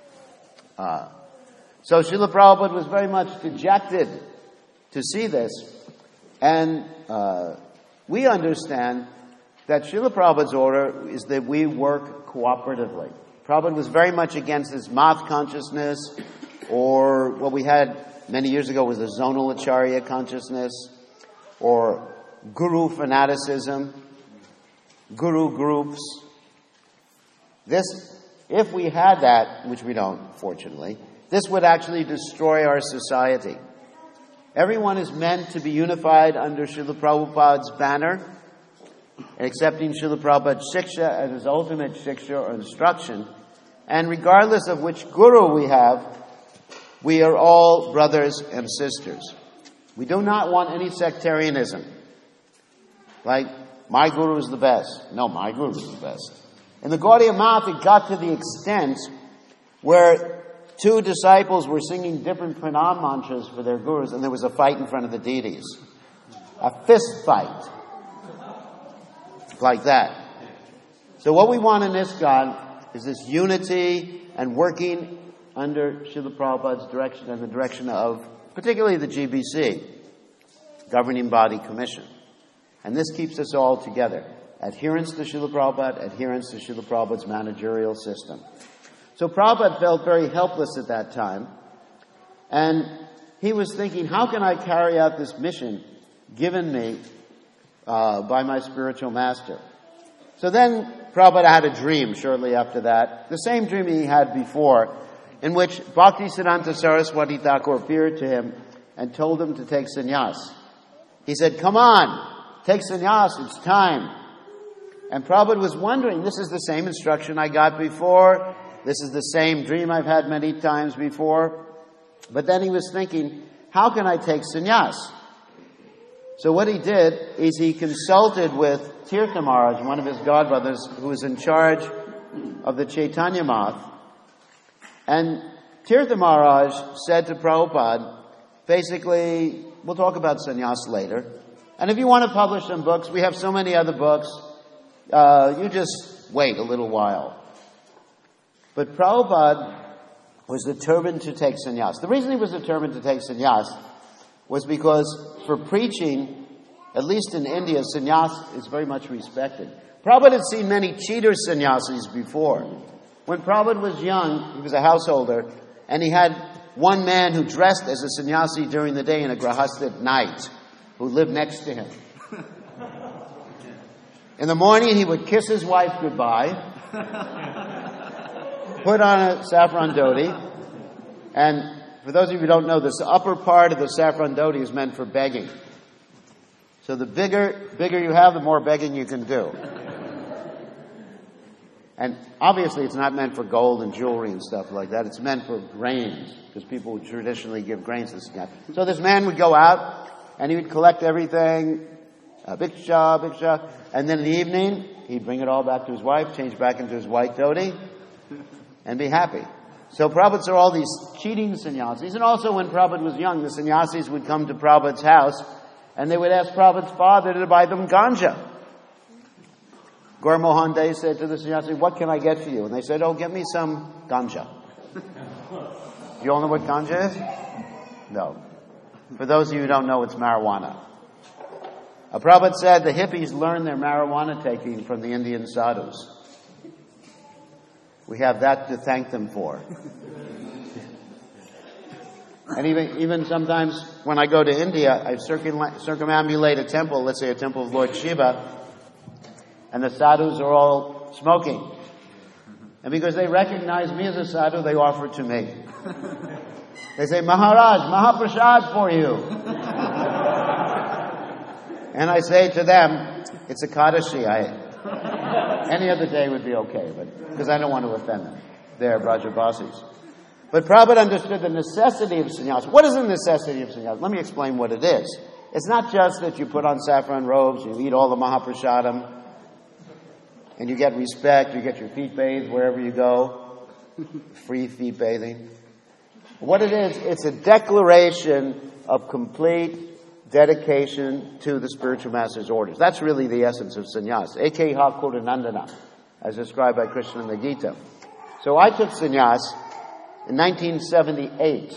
So Srila Prabhupada was very much dejected to see this. And we understand that Srila Prabhupada's order is that we work cooperatively. Prabhupada was very much against this math consciousness, or what we had many years ago was a zonal acharya consciousness, or guru fanaticism, guru groups. This, if we had that, which we don't, fortunately, this would actually destroy our society. Everyone is meant to be unified under Srila Prabhupada's banner, and accepting Srila Prabhupada's shiksha as his ultimate shiksha or instruction. And regardless of which guru we have, we are all brothers and sisters. We do not want any sectarianism. Like, my guru is the best. No, my guru is the best. In the Gaudiya Math, it got to the extent where two disciples were singing different pranam mantras for their gurus, and there was a fight in front of the deities. A fist fight. Like that. So what we want in ISKCON is this unity and working under Srila Prabhupada's direction and the direction of particularly the GBC, Governing Body Commission. And this keeps us all together. Adherence to Srila Prabhupada, adherence to Srila Prabhupada's managerial system. So Prabhupada felt very helpless at that time. And he was thinking, how can I carry out this mission given me by my spiritual master? So then Prabhupada had a dream shortly after that, the same dream he had before, in which Bhaktisiddhanta Saraswati Thakur appeared to him and told him to take sannyas. He said, come on, take sannyas, it's time. And Prabhupada was wondering, this is the same instruction I got before, this is the same dream I've had many times before. But then he was thinking, how can I take sannyas? So what he did is he consulted with Tirtha Maharaj, one of his godbrothers, who was in charge of the Chaitanya Math. And Tirtha Maharaj said to Prabhupada, basically, we'll talk about sannyas later. And if you want to publish some books, we have so many other books, you just wait a little while. But Prabhupada was determined to take sannyas. The reason he was determined to take sannyas was because for preaching, at least in India, sannyas is very much respected. Prabhupada had seen many cheater sannyasis before. When Prabhupada was young, he was a householder, and he had one man who dressed as a sannyasi during the day and a grahasta at night, who lived next to him. In the morning, he would kiss his wife goodbye, put on a saffron dhoti, and for those of you who don't know, this upper part of the saffron dhoti is meant for begging. So the bigger you have, the more begging you can do. And obviously it's not meant for gold and jewelry and stuff like that. It's meant for grains, because people would traditionally give grains to this guy. So this man would go out, and he would collect everything, bhiksha, and then in the evening, he'd bring it all back to his wife, change back into his white dhoti, and be happy. So Prabhupada saw all these cheating sannyasis, and also when Prabhupada was young, the sannyasis would come to Prabhupada's house, and they would ask Prabhupada's father to buy them ganja. Gaur Mohan Dey said to the sannyasi, what can I get for you? And they said, oh, get me some ganja. You all know what ganja is? No. For those of you who don't know, it's marijuana. Prabhupada said the hippies learned their marijuana taking from the Indian sadhus. We have that to thank them for. And even sometimes when I go to India, I circumambulate a temple, let's say a temple of Lord Shiva, and the sadhus are all smoking. And because they recognize me as a sadhu, they offer to me. They say, Maharaj, Mahaprasad for you. And I say to them, it's Ekadashi. Any other day would be okay, but because I don't want to offend them. They're Brajabasis. But Prabhupada understood the necessity of sannyas. What is the necessity of sannyas? Let me explain what it is. It's not just that you put on saffron robes, you eat all the Mahaprasadam, and you get respect, you get your feet bathed wherever you go. Free feet bathing. What it is, it's a declaration of complete dedication to the spiritual master's orders. That's really the essence of sannyas. Ekeha Kuranandana, as described by Krishna in the Gita. So I took sannyas in 1978.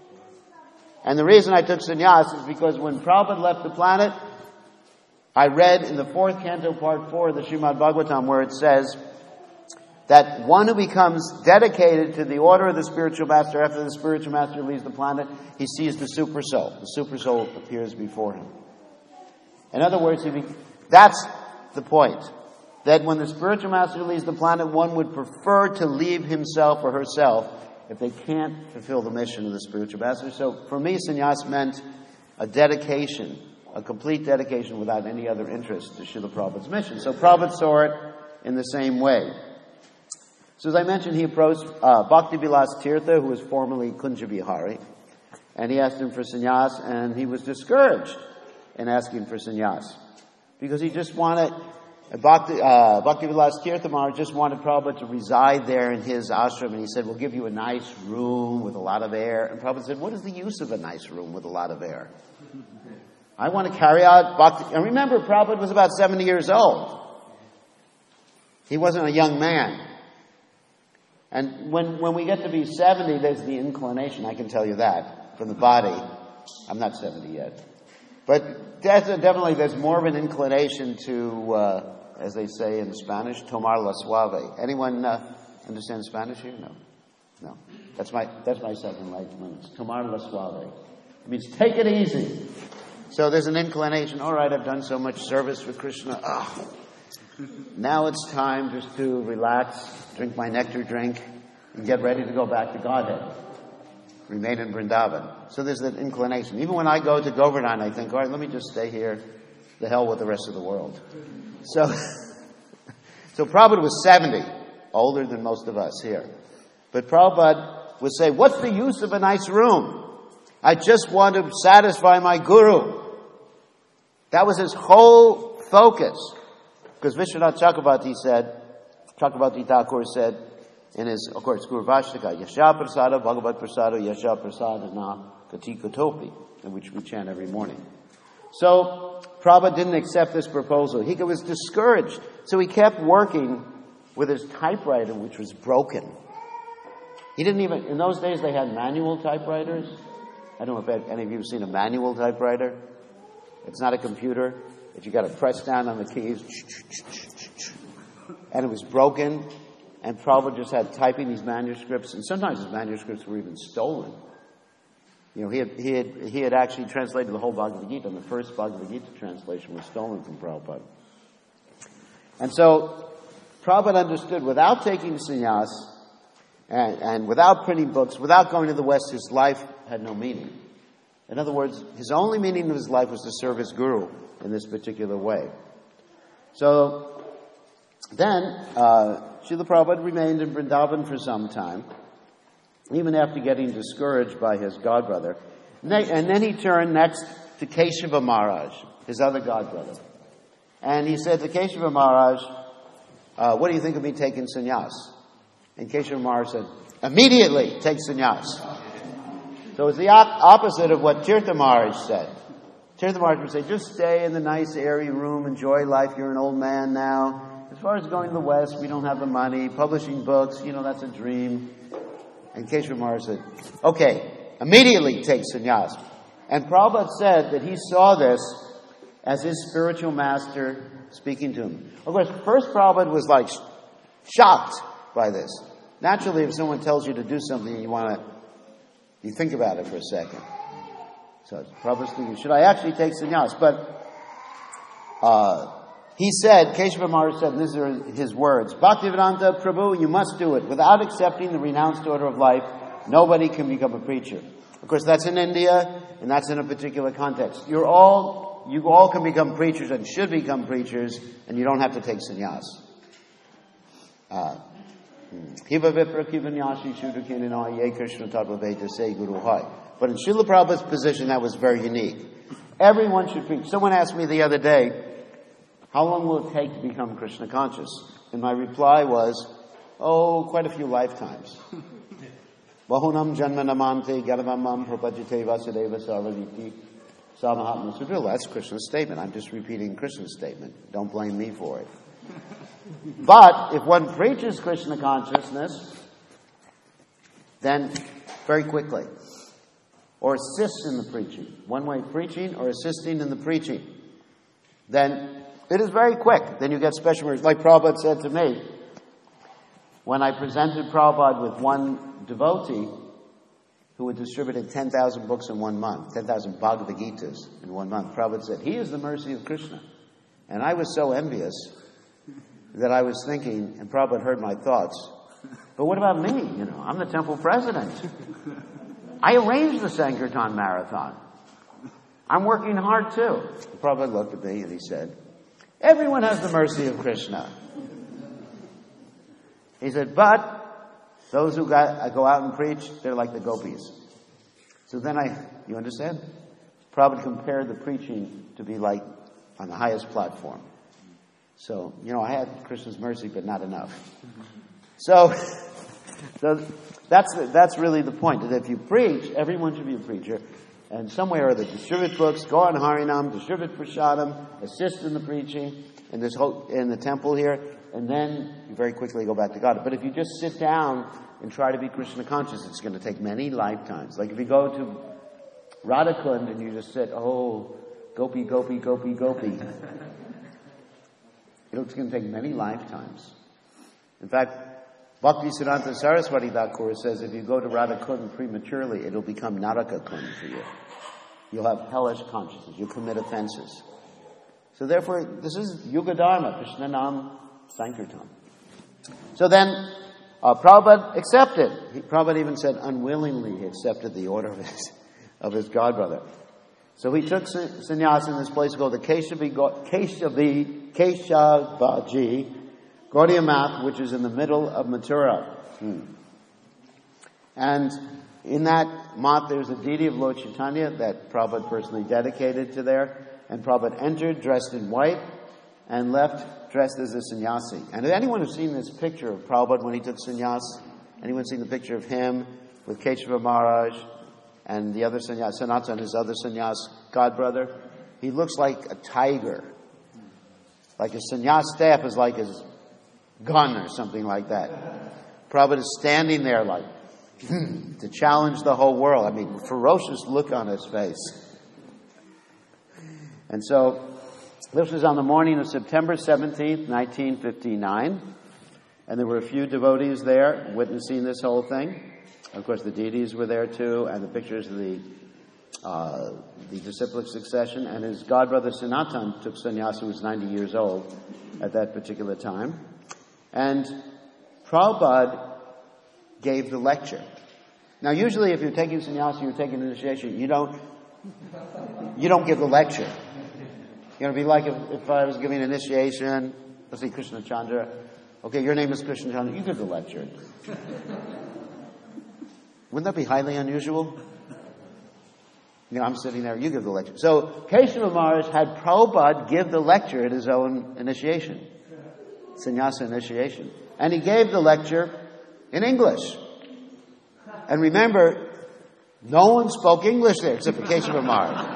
And the reason I took sannyas is because when Prabhupada left the planet, I read in the 4th canto, part 4 of the Srimad Bhagavatam, where it says that one who becomes dedicated to the order of the spiritual master after the spiritual master leaves the planet, he sees the super soul. The super soul appears before him. In other words, that's the point. That when the spiritual master leaves the planet, one would prefer to leave himself or herself if they can't fulfill the mission of the spiritual master. So for me, sannyas meant a dedication, a complete dedication without any other interest to Srila Prabhupada's mission. So Prabhupada saw it in the same way. So as I mentioned, he approached Bhakti-Vilas Tirtha, who was formerly Kunja Vihari, and he asked him for sannyas, and he was discouraged in asking for sannyas because he just wanted Bhakti-Vilas Tirtha Maharaj just wanted Prabhupada to reside there in his ashram, and he said, we'll give you a nice room with a lot of air. And Prabhupada said, what is the use of a nice room with a lot of air? I want to carry out Bhakti. And remember, Prabhupada was about 70 years old. He wasn't a young man. And when we get to be 70, there's the inclination, I can tell you that, from the body. I'm not 70 yet. But definitely there's more of an inclination to, as they say in Spanish, tomar la suave. Anyone understand Spanish here? No. That's my second language. Tomar la suave. It means take it easy. So there's an inclination, all right, I've done so much service for Krishna. Now it's time just to relax, drink my nectar drink, and get ready to go back to Godhead. Remain in Vrindavan. So there's that inclination. Even when I go to Govardhan, I think, all right, let me just stay here. The hell with the rest of the world. So Prabhupada was 70, older than most of us here. But Prabhupada would say, what's the use of a nice room? I just want to satisfy my guru. That was his whole focus. Because Vishwanath Chakravarti Thakur said, in his, of course, Guru Vashtaka, Yasha Prasada, Bhagavat Prasada, Yasha Prasada Na Kati Kotopi, which we chant every morning. So, Prabhupada didn't accept this proposal. He was discouraged. So he kept working with his typewriter, which was broken. He didn't even, in those days they had manual typewriters. I don't know if any of you have seen a manual typewriter. It's not a computer. If you got to press down on the keys. And it was broken. And Prabhupada just had typing these manuscripts, and sometimes his manuscripts were even stolen. You know, he had actually translated the whole Bhagavad Gita, and the first Bhagavad Gita translation was stolen from Prabhupada. And so Prabhupada understood, without taking sannyas, and without printing books, without going to the West, his life had no meaning. In other words, his only meaning of his life was to serve his guru in this particular way. So then, Srila Prabhupada remained in Vrindavan for some time, even after getting discouraged by his godbrother. And then he turned next to Keshava Maharaj, his other godbrother. And he said to Keshava Maharaj, what do you think of me taking sannyas? And Keshava Maharaj said, immediately take sannyas. So it's the opposite of what Tirtha Maharaj said. Tirtha Maharaj would say, just stay in the nice airy room, enjoy life, you're an old man now. As far as going to the West, we don't have the money. Publishing books, that's a dream. And Keshava Maharaj said, okay, immediately take sannyas. And Prabhupada said that he saw this as his spiritual master speaking to him. Of course, first Prabhupada was shocked by this. naturally, if someone tells you to do something, you think about it for a second. So Prabhupada's thinking, should I actually take sannyas? But he said, Keshava Maharaj said, and these are his words, Bhaktivedanta Prabhu, you must do it. Without accepting the renounced order of life, nobody can become a preacher. Of course, that's in India, and that's in a particular context. You all can become preachers and should become preachers, and you don't have to take sannyas. But in Srila Prabhupada's position, that was very unique. Everyone should preach. Someone asked me the other day, how long will it take to become Krishna conscious? And my reply was, quite a few lifetimes. Bahunam janmanamante garavamam propajite vasudeva sarvaviti samahatma sudrila. That's Krishna's statement. I'm just repeating Krishna's statement. Don't blame me for it. But if one preaches Krishna consciousness, then very quickly, or assists in the preaching, one-way preaching or assisting in the preaching, then it is very quick. Then you get special mercy. Like Prabhupada said to me, when I presented Prabhupada with one devotee who had distributed 10,000 books in 1 month, 10,000 Bhagavad Gitas in 1 month, Prabhupada said, he is the mercy of Krishna. And I was so envious that I was thinking, and Prabhupada heard my thoughts, but what about me? I'm the temple president. I arranged the Sankirtan Marathon. I'm working hard too. Prabhupada looked at me and he said, everyone has the mercy of Krishna. He said, but those who go out and preach, they're like the gopis. So then you understand? Prabhupada compared the preaching to be like on the highest platform. So, I had Krishna's mercy, but not enough. So that's really the point. That if you preach, everyone should be a preacher. And some way or other, distribute books, go on Harinam, distribute prasadam, assist in the preaching in the temple here, and then you very quickly go back to God. But if you just sit down and try to be Krishna conscious, it's going to take many lifetimes. Like if you go to Radhakund and you just sit, gopi, gopi, gopi, gopi. It's going to take many lifetimes. In fact, Bhaktisiddhanta Saraswati Thakur says if you go to Radhakund prematurely, it'll become Naraka Kund for you. You'll have hellish consciousness. You'll commit offenses. So therefore, this is Yuga Dharma, Krishna Nam Sankirtan. So then, Prabhupada accepted. Prabhupada even said unwillingly he accepted the order of his godbrother. So he took sannyas in this place called the Keshavji Gaudiya Math, which is in the middle of Mathura. And in that math, there's a deity of Lord Chaitanya that Prabhupada personally dedicated to there. And Prabhupada entered dressed in white and left dressed as a sannyasi. And if anyone has seen this picture of Prabhupada when he took sannyas, anyone seen the picture of him with Keshava Maharaj and the other sannyas, Sanatan, his other sannyas godbrother? He looks like a tiger. Like his sannyas staff is like his gun or something like that. Prabhupada is standing there like, to challenge the whole world. I mean, ferocious look on his face. And so, this was on the morning of September 17th, 1959. And there were a few devotees there witnessing this whole thing. Of course, the deities were there too, and the pictures of the disciplic succession. And his godbrother Sanatan took sannyas, who was 90 years old at that particular time. And Prabhupada gave the lecture. Now, usually if you're taking sannyasa, you're taking initiation, you don't give the lecture. It'd be like if I was giving initiation, let's say Krishna Chandra. Okay, your name is Krishna Chandra, you give the lecture. Wouldn't that be highly unusual? I'm sitting there, you give the lecture. So, Keshava Maharaj had Prabhupada give the lecture at his own initiation. Sannyasa initiation. And he gave the lecture in English. And remember, no one spoke English there except for Keshava Maharaj.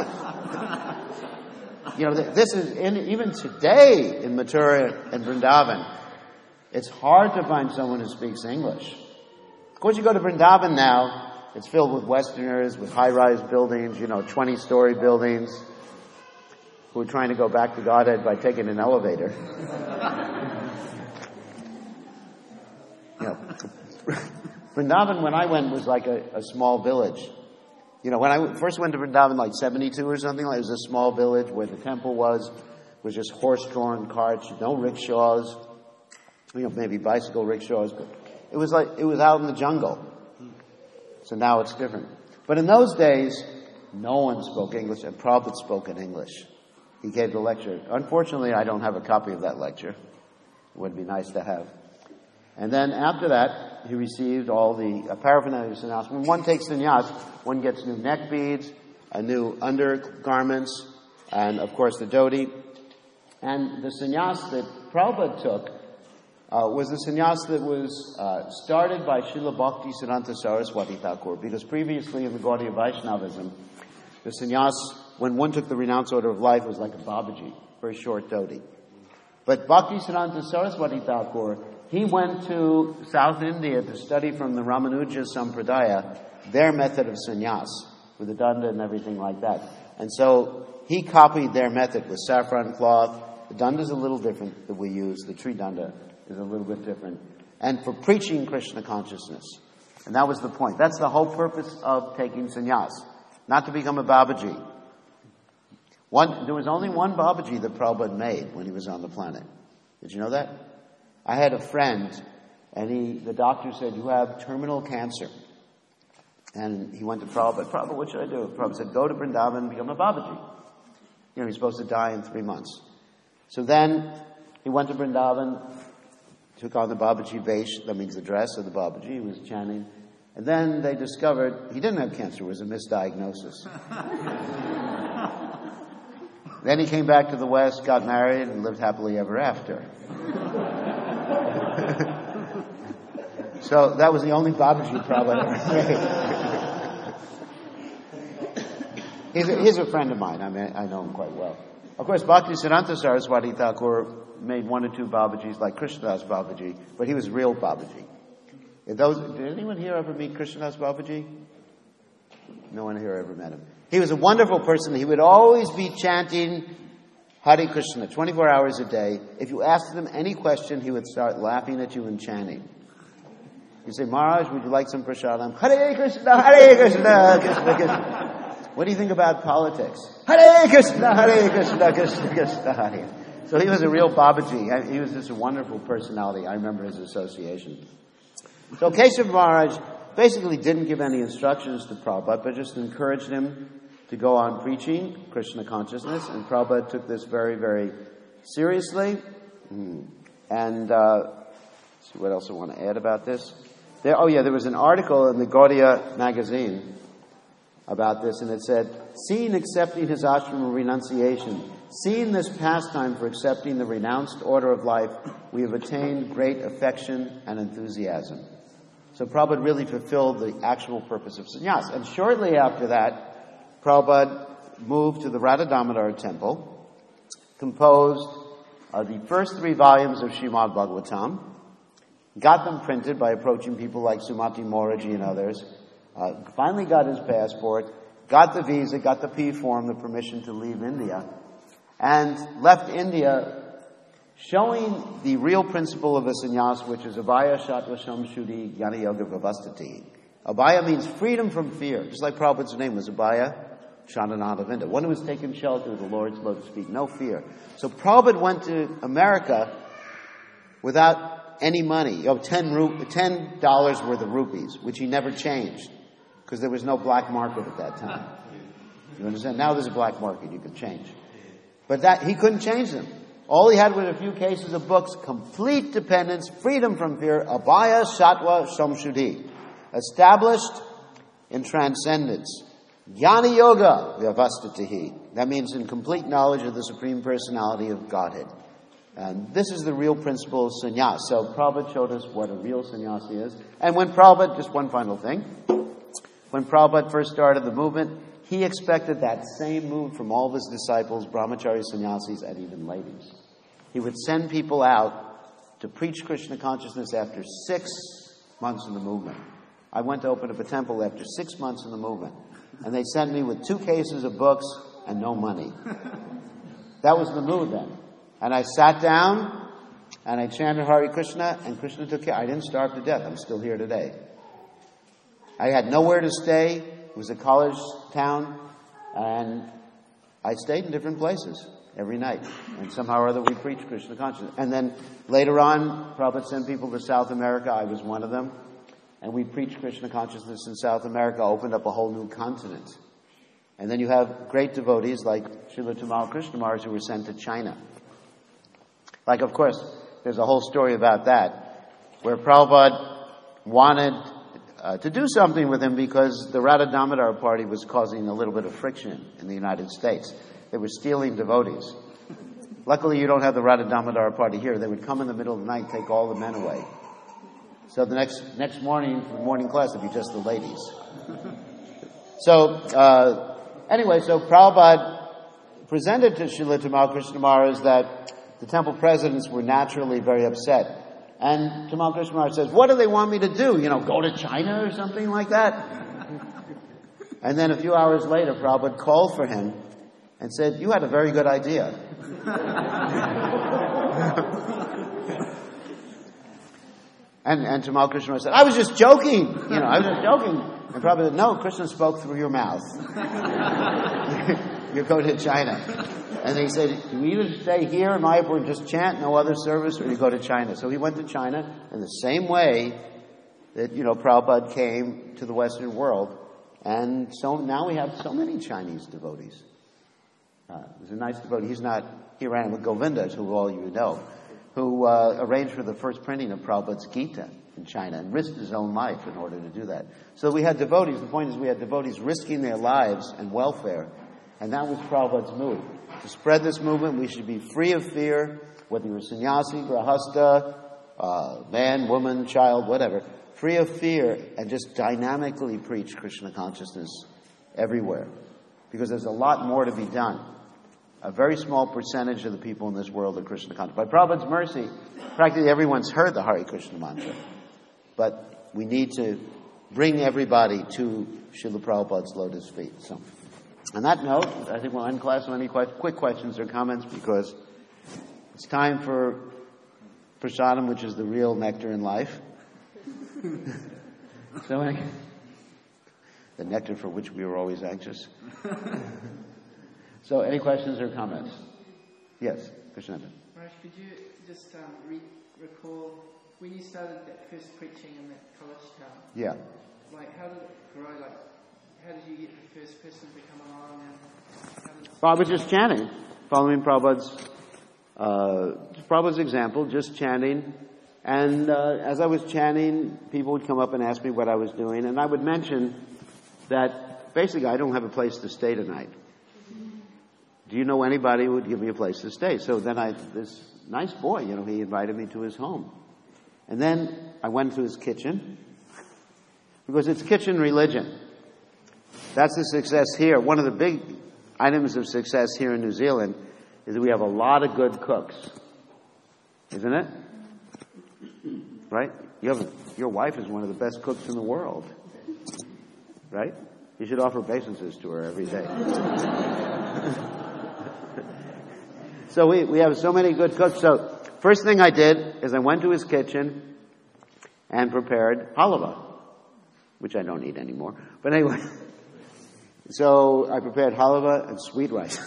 This is, even today in Mathura and Vrindavan, it's hard to find someone who speaks English. Of course, you go to Vrindavan now, it's filled with Westerners, with high-rise buildings, 20-story buildings, who are trying to go back to Godhead by taking an elevator. Vrindavan, when I went, was like a small village. When I first went to Vrindavan, like 72 or something, it was a small village where the temple was just horse-drawn carts, no rickshaws, maybe bicycle rickshaws, but it was out in the jungle. So now it's different. But in those days, no one spoke English, and Prabhupada spoke in English. He gave the lecture. Unfortunately, I don't have a copy of that lecture. It would be nice to have. And then after that, he received all the paraphernalia of sannyas. When one takes sannyas, one gets new neck beads, new undergarments, and of course the dhoti. And the sannyas that Prabhupada took was the sannyas that was started by Srila Bhakti Siddhanta Saraswati Thakur, because previously in the Gaudiya Vaishnavism, the sannyas, when one took the renounced order of life, was like a Babaji, very short dhoti. But Bhakti Siddhanta Saraswati Thakur, he went to South India to study from the Ramanuja Sampradaya, their method of sannyas, with the danda and everything like that. And so he copied their method with saffron cloth. The danda is a little different that we use. The tree danda is a little bit different. And for preaching Krishna consciousness. And that was the point. That's the whole purpose of taking sannyas. Not to become a Babaji. There was only one Babaji that Prabhupada made when he was on the planet. Did you know that? I had a friend, and the doctor said, "You have terminal cancer." And he went to Prabhupada. "Prabhupada, what should I do?" Prabhupada said, "Go to Vrindavan and become a Babaji." He's supposed to die in 3 months. So then he went to Vrindavan, took on the Babaji Vesh, that means the dress of the Babaji, he was chanting. And then they discovered he didn't have cancer, it was a misdiagnosis. Then he came back to the West, got married, and lived happily ever after. So that was the only Babaji Prabhupada ever made. He's a friend of mine. I know him quite well. Of course, Bhakti Siddhanta Saraswati Thakur made 1 or 2 Babajis, like Krishnadas Babaji, but he was real Babaji. Did anyone here ever meet Krishnadas Babaji? No one here ever met him. He was a wonderful person. He would always be chanting Hare Krishna 24 hours a day. If you asked him any question, he would start laughing at you and chanting. You say, "Maharaj, would you like some prasadam?" Hare Krishna, Krishna Krishna. What do you think about politics? Hare Krishna, Krishna Krishna, Hare. So he was a real Babaji. He was just a wonderful personality. I remember his association. So Keshav Maharaj basically didn't give any instructions to Prabhupada, but just encouraged him to go on preaching Krishna consciousness. And Prabhupada took this very, very seriously. And let's see what else I want to add about this. There was an article in the Gaudiya magazine about this, and it said, "Seeing accepting his ashrama renunciation, seeing this pastime for accepting the renounced order of life, we have attained great affection and enthusiasm." So Prabhupada really fulfilled the actual purpose of sannyas. And shortly after that, Prabhupada moved to the Radha Damodar temple, composed the first 3 volumes of Srimad Bhagavatam, got them printed by approaching people like Sumati Moraji and others, finally got his passport, got the visa, got the P form, the permission to leave India, and left India showing the real principle of a sannyas, which is Abhaya Shatva Shamshuddhi Jnana Yoga Vavastati. Abhaya means freedom from fear, just like Prabhupada's name was Abhaya Shananadavinda. One who has taken shelter of the Lord's lotus feet, no fear. So Prabhupada went to America without any money, $10 worth of rupees, which he never changed, because there was no black market at that time. You understand? Now there's a black market, you can change. But he couldn't change them. All he had was a few cases of books, complete dependence, freedom from fear, Abhaya Sattva Samshuddhi, established in transcendence. Jnana Yoga Vyavastatihi, that means in complete knowledge of the Supreme Personality of Godhead. And this is the real principle of sannyas. So Prabhupada showed us what a real sannyasi is. And when Prabhupada, just one final thing, when Prabhupada first started the movement, he expected that same mood from all of his disciples, brahmachari sannyasis, and even ladies. He would send people out to preach Krishna consciousness after 6 months in the movement. I went to open up a temple after 6 months in the movement. And they sent me with 2 cases of books and no money. That was the mood then. And I sat down and I chanted Hare Krishna, and Krishna took care. I didn't starve to death. I'm still here today. I had nowhere to stay. It was a college town, and I stayed in different places every night. And somehow or other we preached Krishna consciousness. And then later on, Prabhupada sent people to South America. I was one of them. And we preached Krishna consciousness in South America, opened up a whole new continent. And then you have great devotees like Srila Tamal Krishna Maharaj who were sent to China. Like, of course, there's a whole story about that, where Prabhupada wanted to do something with him because the Radha Damodar party was causing a little bit of friction in the United States. They were stealing devotees. Luckily, you don't have the Radha Damodar party here. They would come in the middle of the night, take all the men away. So the next morning, for morning class, it'd be just the ladies. So, anyway, so Prabhupada presented to Srila Tamal Krishna Maharaj that the temple presidents were naturally very upset. And Tamal Krishna Maharaj says, what do they want me to do? Go to China or something like that? And then a few hours later, Prabhupada called for him and said, you had a very good idea. And Tamal Krishna Maharaj said, I was just joking. I was just joking. And Prabhupada said, no, Krishna spoke through your mouth. You go to China. And he said, you either stay here in Mayapur and just chant, no other service, or you go to China. So he went to China in the same way that, Prabhupada came to the Western world. And so now we have so many Chinese devotees. There's a nice devotee. He's not here around with Govinda, who all you know, who arranged for the first printing of Prabhupada's Gita in China and risked his own life in order to do that. So we had devotees. The point is we had devotees risking their lives and welfare. And that was Prabhupada's move. To spread this movement, we should be free of fear, whether you're a sannyasi, grahasta, man, woman, child, whatever. Free of fear and just dynamically preach Krishna consciousness everywhere. Because there's a lot more to be done. A very small percentage of the people in this world are Krishna conscious. By Prabhupada's mercy, practically everyone's heard the Hare Krishna mantra. But we need to bring everybody to Srila Prabhupada's lotus feet. So, on that note, I think we'll end class with any quick questions or comments because it's time for prasadam, which is the real nectar in life. So, the nectar for which we were always anxious. So, any questions or comments? Yes, Krishnananda. Maharaj, could you just recall when you started that first preaching in that college town? Yeah. How did it grow? How did you get the first person to come along? Well, I was just chanting, following Prabhupada's example, just chanting. And as I was chanting, people would come up and ask me what I was doing, and I would mention that basically I don't have a place to stay tonight. Do you know anybody who would give me a place to stay? So then this nice boy, he invited me to his home. And then I went to his kitchen, because it's kitchen religion. That's the success here. One of the big items of success here in New Zealand is that we have a lot of good cooks. Isn't it? Right? Your wife is one of the best cooks in the world. Right? You should offer obeisances to her every day. So we have so many good cooks. So first thing I did is I went to his kitchen and prepared halava, which I don't eat anymore. But anyway, so I prepared halava and sweet rice.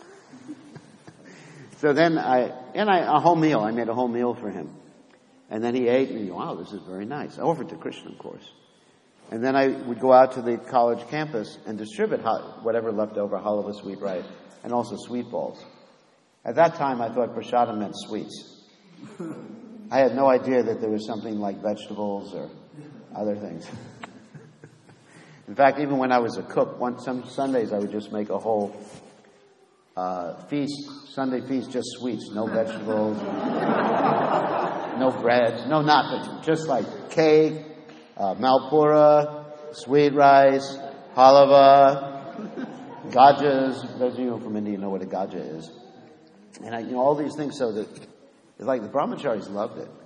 So then a whole meal. I made a whole meal for him. And then he ate and he, wow, this is very nice. I offered to Krishna, of course. And then I would go out to the college campus and distribute whatever left over, halava, sweet rice, and also sweet balls. At that time, I thought prasadam meant sweets. I had no idea that there was something like vegetables or other things. In fact, even when I was a cook, some Sundays I would just make a whole Sunday feast, just sweets, no vegetables, no bread, no nothing, just like cake, malpura, sweet rice, halava, gajas. Those of you from India know what a gaja is. And all these things, so that it's like the brahmacharis loved it.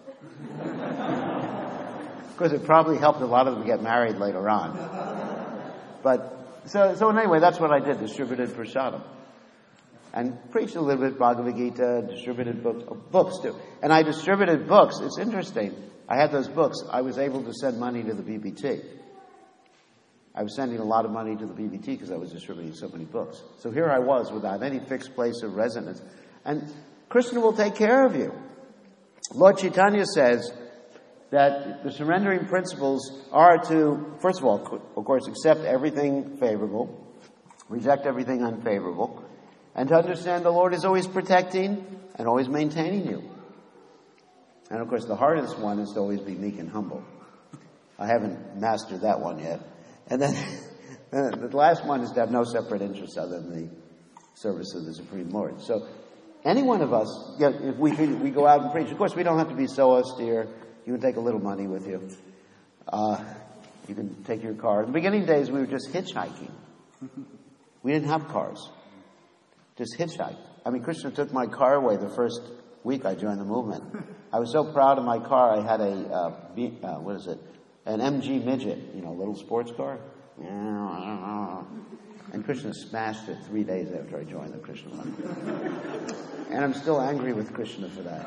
Of course, it probably helped a lot of them get married later on. But so anyway, that's what I did, distributed prasadam. and preached a little bit Bhagavad Gita, distributed books too. And I distributed books. It's interesting. I had those books. I was able to send money to the BBT. I was sending a lot of money to the BBT because I was distributing so many books. So here I was without any fixed place of residence. And Krishna will take care of you. Lord Chaitanya says that the surrendering principles are to, first of all, of course, accept everything favorable, reject everything unfavorable, and to understand the Lord is always protecting and always maintaining you. And of course, the hardest one is to always be meek and humble. I haven't mastered that one yet. And then the last one is to have no separate interests other than the service of the Supreme Lord. So any one of us, if we go out and preach, of course, we don't have to be so austere. You can take a little money with you. You can take your car. In the beginning days, we were just hitchhiking. We didn't have cars. Just hitchhiked. I mean, Krishna took my car away the first week I joined the movement. I was so proud of my car. I had an MG Midget, a little sports car. And Krishna smashed it 3 days after I joined the Krishna movement. And I'm still angry with Krishna for that.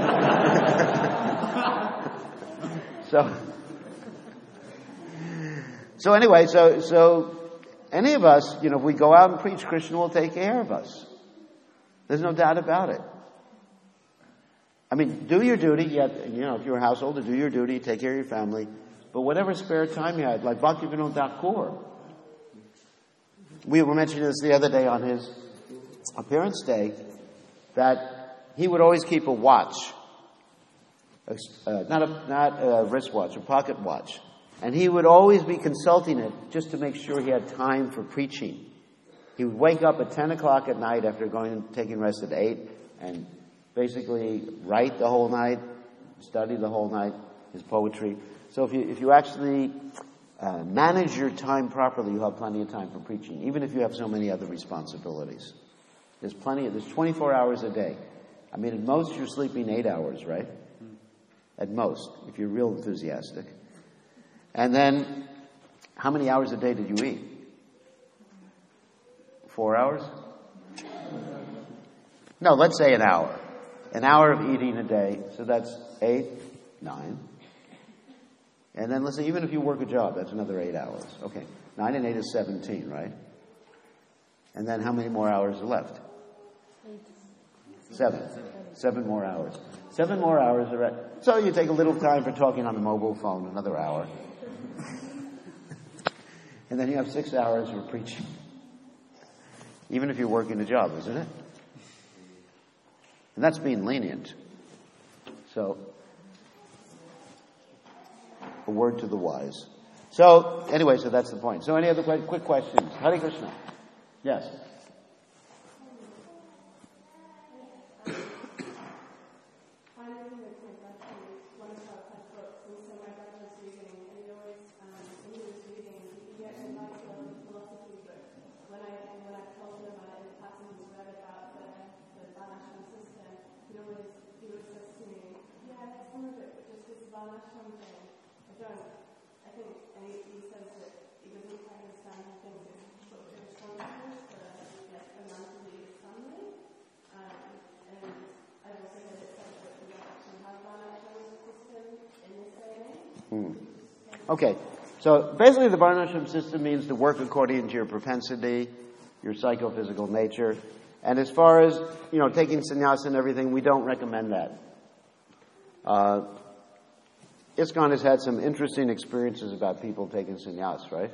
So anyway, so any of us, if we go out and preach, Krishna will take care of us. There's no doubt about it. I mean, do your duty. If you're a householder, do your duty, take care of your family. But whatever spare time you had, like Bhaktivinoda Thakur. We were mentioning this the other day on his appearance day, that he would always keep a watch. Not a wristwatch, a pocket watch. And he would always be consulting it just to make sure he had time for preaching. He would wake up at 10 o'clock at night after taking rest at 8 and basically write the whole night, study the whole night, his poetry. So if you actually manage your time properly, you'll have plenty of time for preaching, even if you have so many other responsibilities. There's 24 hours a day. I mean, at most you're sleeping 8 hours, right? At most, if you're real enthusiastic. And then, how many hours a day did you eat? 4 hours? No, let's say an hour. An hour of eating a day. So that's 8, 9. And then let's say, even if you work a job, that's another 8 hours. Okay. 9 and 8 is 17, right? And then how many more hours are left? 7. 7 more hours. 7 more hours are so you take a little time for talking on the mobile phone, another hour. And then you have 6 hours for preaching. Even if you're working a job, isn't it? And that's being lenient. So, a word to the wise. So, anyway, so that's the point. So, any other quick questions? Hare Krishna. Yes. Okay, so basically the Varnashram system means to work according to your propensity, your psychophysical nature. And as far as, taking sannyasa and everything, we don't recommend that. ISKCON has had some interesting experiences about people taking sannyas, right?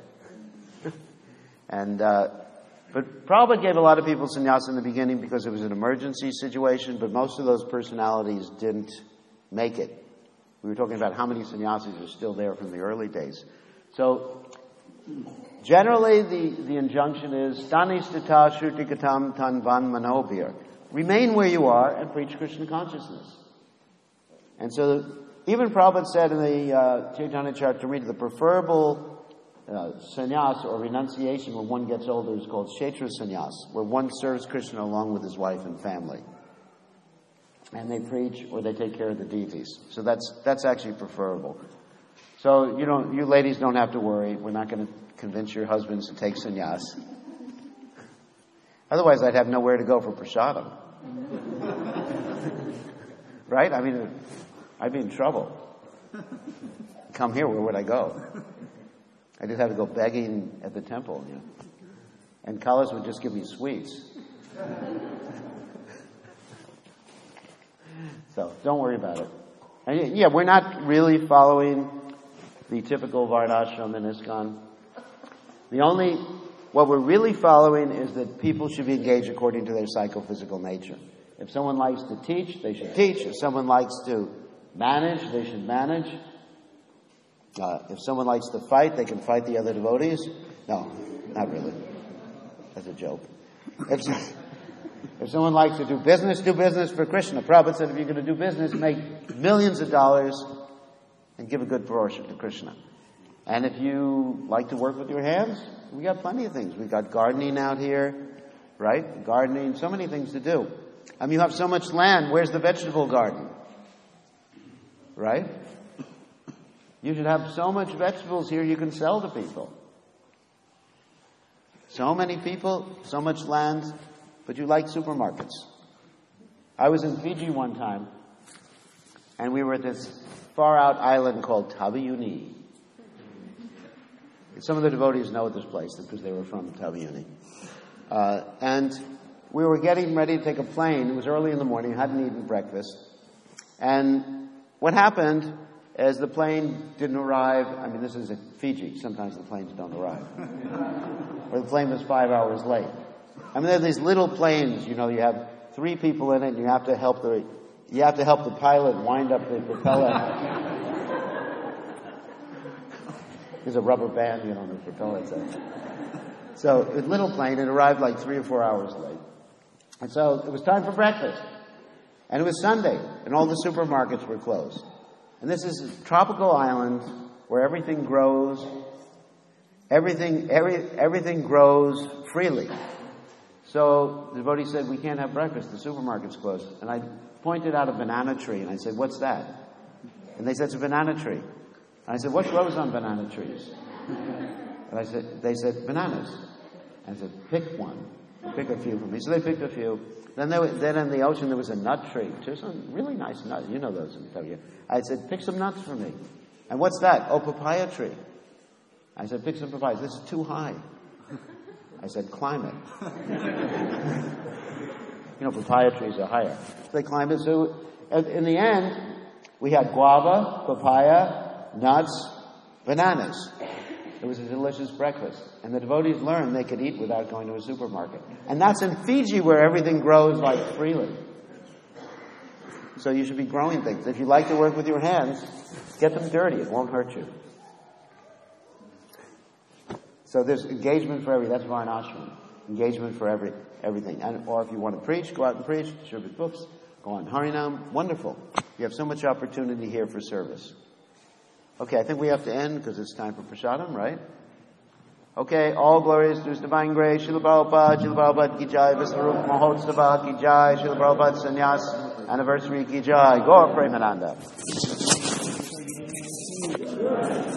But Prabhupada gave a lot of people sannyasa in the beginning because it was an emergency situation, but most of those personalities didn't make it. We were talking about how many sannyasis are still there from the early days. So, generally the injunction is, Stanistita Shrutikatam Tanvan Manobhir. Remain where you are and preach Krishna consciousness. And so, even Prabhupada said in the Chaitanya Charitamrita, the preferable sannyas or renunciation when one gets older is called Kshetra sannyas, where one serves Krishna along with his wife and family. And they preach or they take care of the deities. So that's actually preferable. So you ladies don't have to worry. We're not going to convince your husbands to take sannyas. Otherwise, I'd have nowhere to go for prasadam. Right? I mean, I'd be in trouble. Come here, where would I go? I just have to go begging at the temple, you know. And Kalas would just give me sweets. So, don't worry about it. And yeah, we're not really following the typical Varnashram in ISKCON. What we're really following is that people should be engaged according to their psychophysical nature. If someone likes to teach, they should teach. If someone likes to manage, they should manage. If someone likes to fight, they can fight the other devotees. No, not really. That's a joke. If someone likes to do business for Krishna. Prabhupada said if you're going to do business, make millions of dollars and give a good portion to Krishna. And if you like to work with your hands, we got plenty of things. We've got gardening out here, right? Gardening, so many things to do. You have so much land, where's the vegetable garden? Right? You should have so much vegetables here you can sell to people. So many people, so much land, but you like supermarkets. I was in Fiji one time, and we were at this far-out island called Taveuni. Some of the devotees know this place because they were from Taveuni. And we were getting ready to take a plane. It was early in the morning, hadn't eaten breakfast. And what happened is the plane didn't arrive. This is at Fiji. Sometimes the planes don't arrive. Or the plane was 5 hours late. There are these little planes, you have 3 people in it, and you have to help the pilot wind up the propeller. There's a rubber band, on the propeller. So, it was a little plane. It arrived like 3 or 4 hours late. And so, it was time for breakfast. And it was Sunday, and all the supermarkets were closed. And this is a tropical island where everything grows. Everything grows freely. So, the devotee said, we can't have breakfast. The supermarket's closed. And I pointed out a banana tree, and I said, what's that? And they said, it's a banana tree. And I said, what grows on banana trees? And they said, bananas. And I said, pick one. Pick a few for me. So they picked a few. Then in the ocean there was a nut tree. Some really nice nuts. You know those in Tokyo. I said, pick some nuts for me. And what's that? Oh, papaya tree. I said, pick some papayas. This is too high. I said, climb it. Papaya trees are higher. So they climbed it. So in the end, we had guava, papaya, nuts, bananas. It was a delicious breakfast. And the devotees learned they could eat without going to a supermarket. And that's in Fiji where everything grows like freely. So you should be growing things. If you like to work with your hands, get them dirty. It won't hurt you. So there's engagement for everything. That's Varnashram. Engagement for everything. Or if you want to preach, go out and preach. Distribute books. Go on Harinam. Wonderful. You have so much opportunity here for service. Okay, I think we have to end because it's time for prasadam, right? Okay, all glories to His divine grace. Srila Prabhupada ki jai, Visvarup Mahotsava ki jai, Srila Prabhupada Sannyas Anniversary ki jai. Gaur Premananda.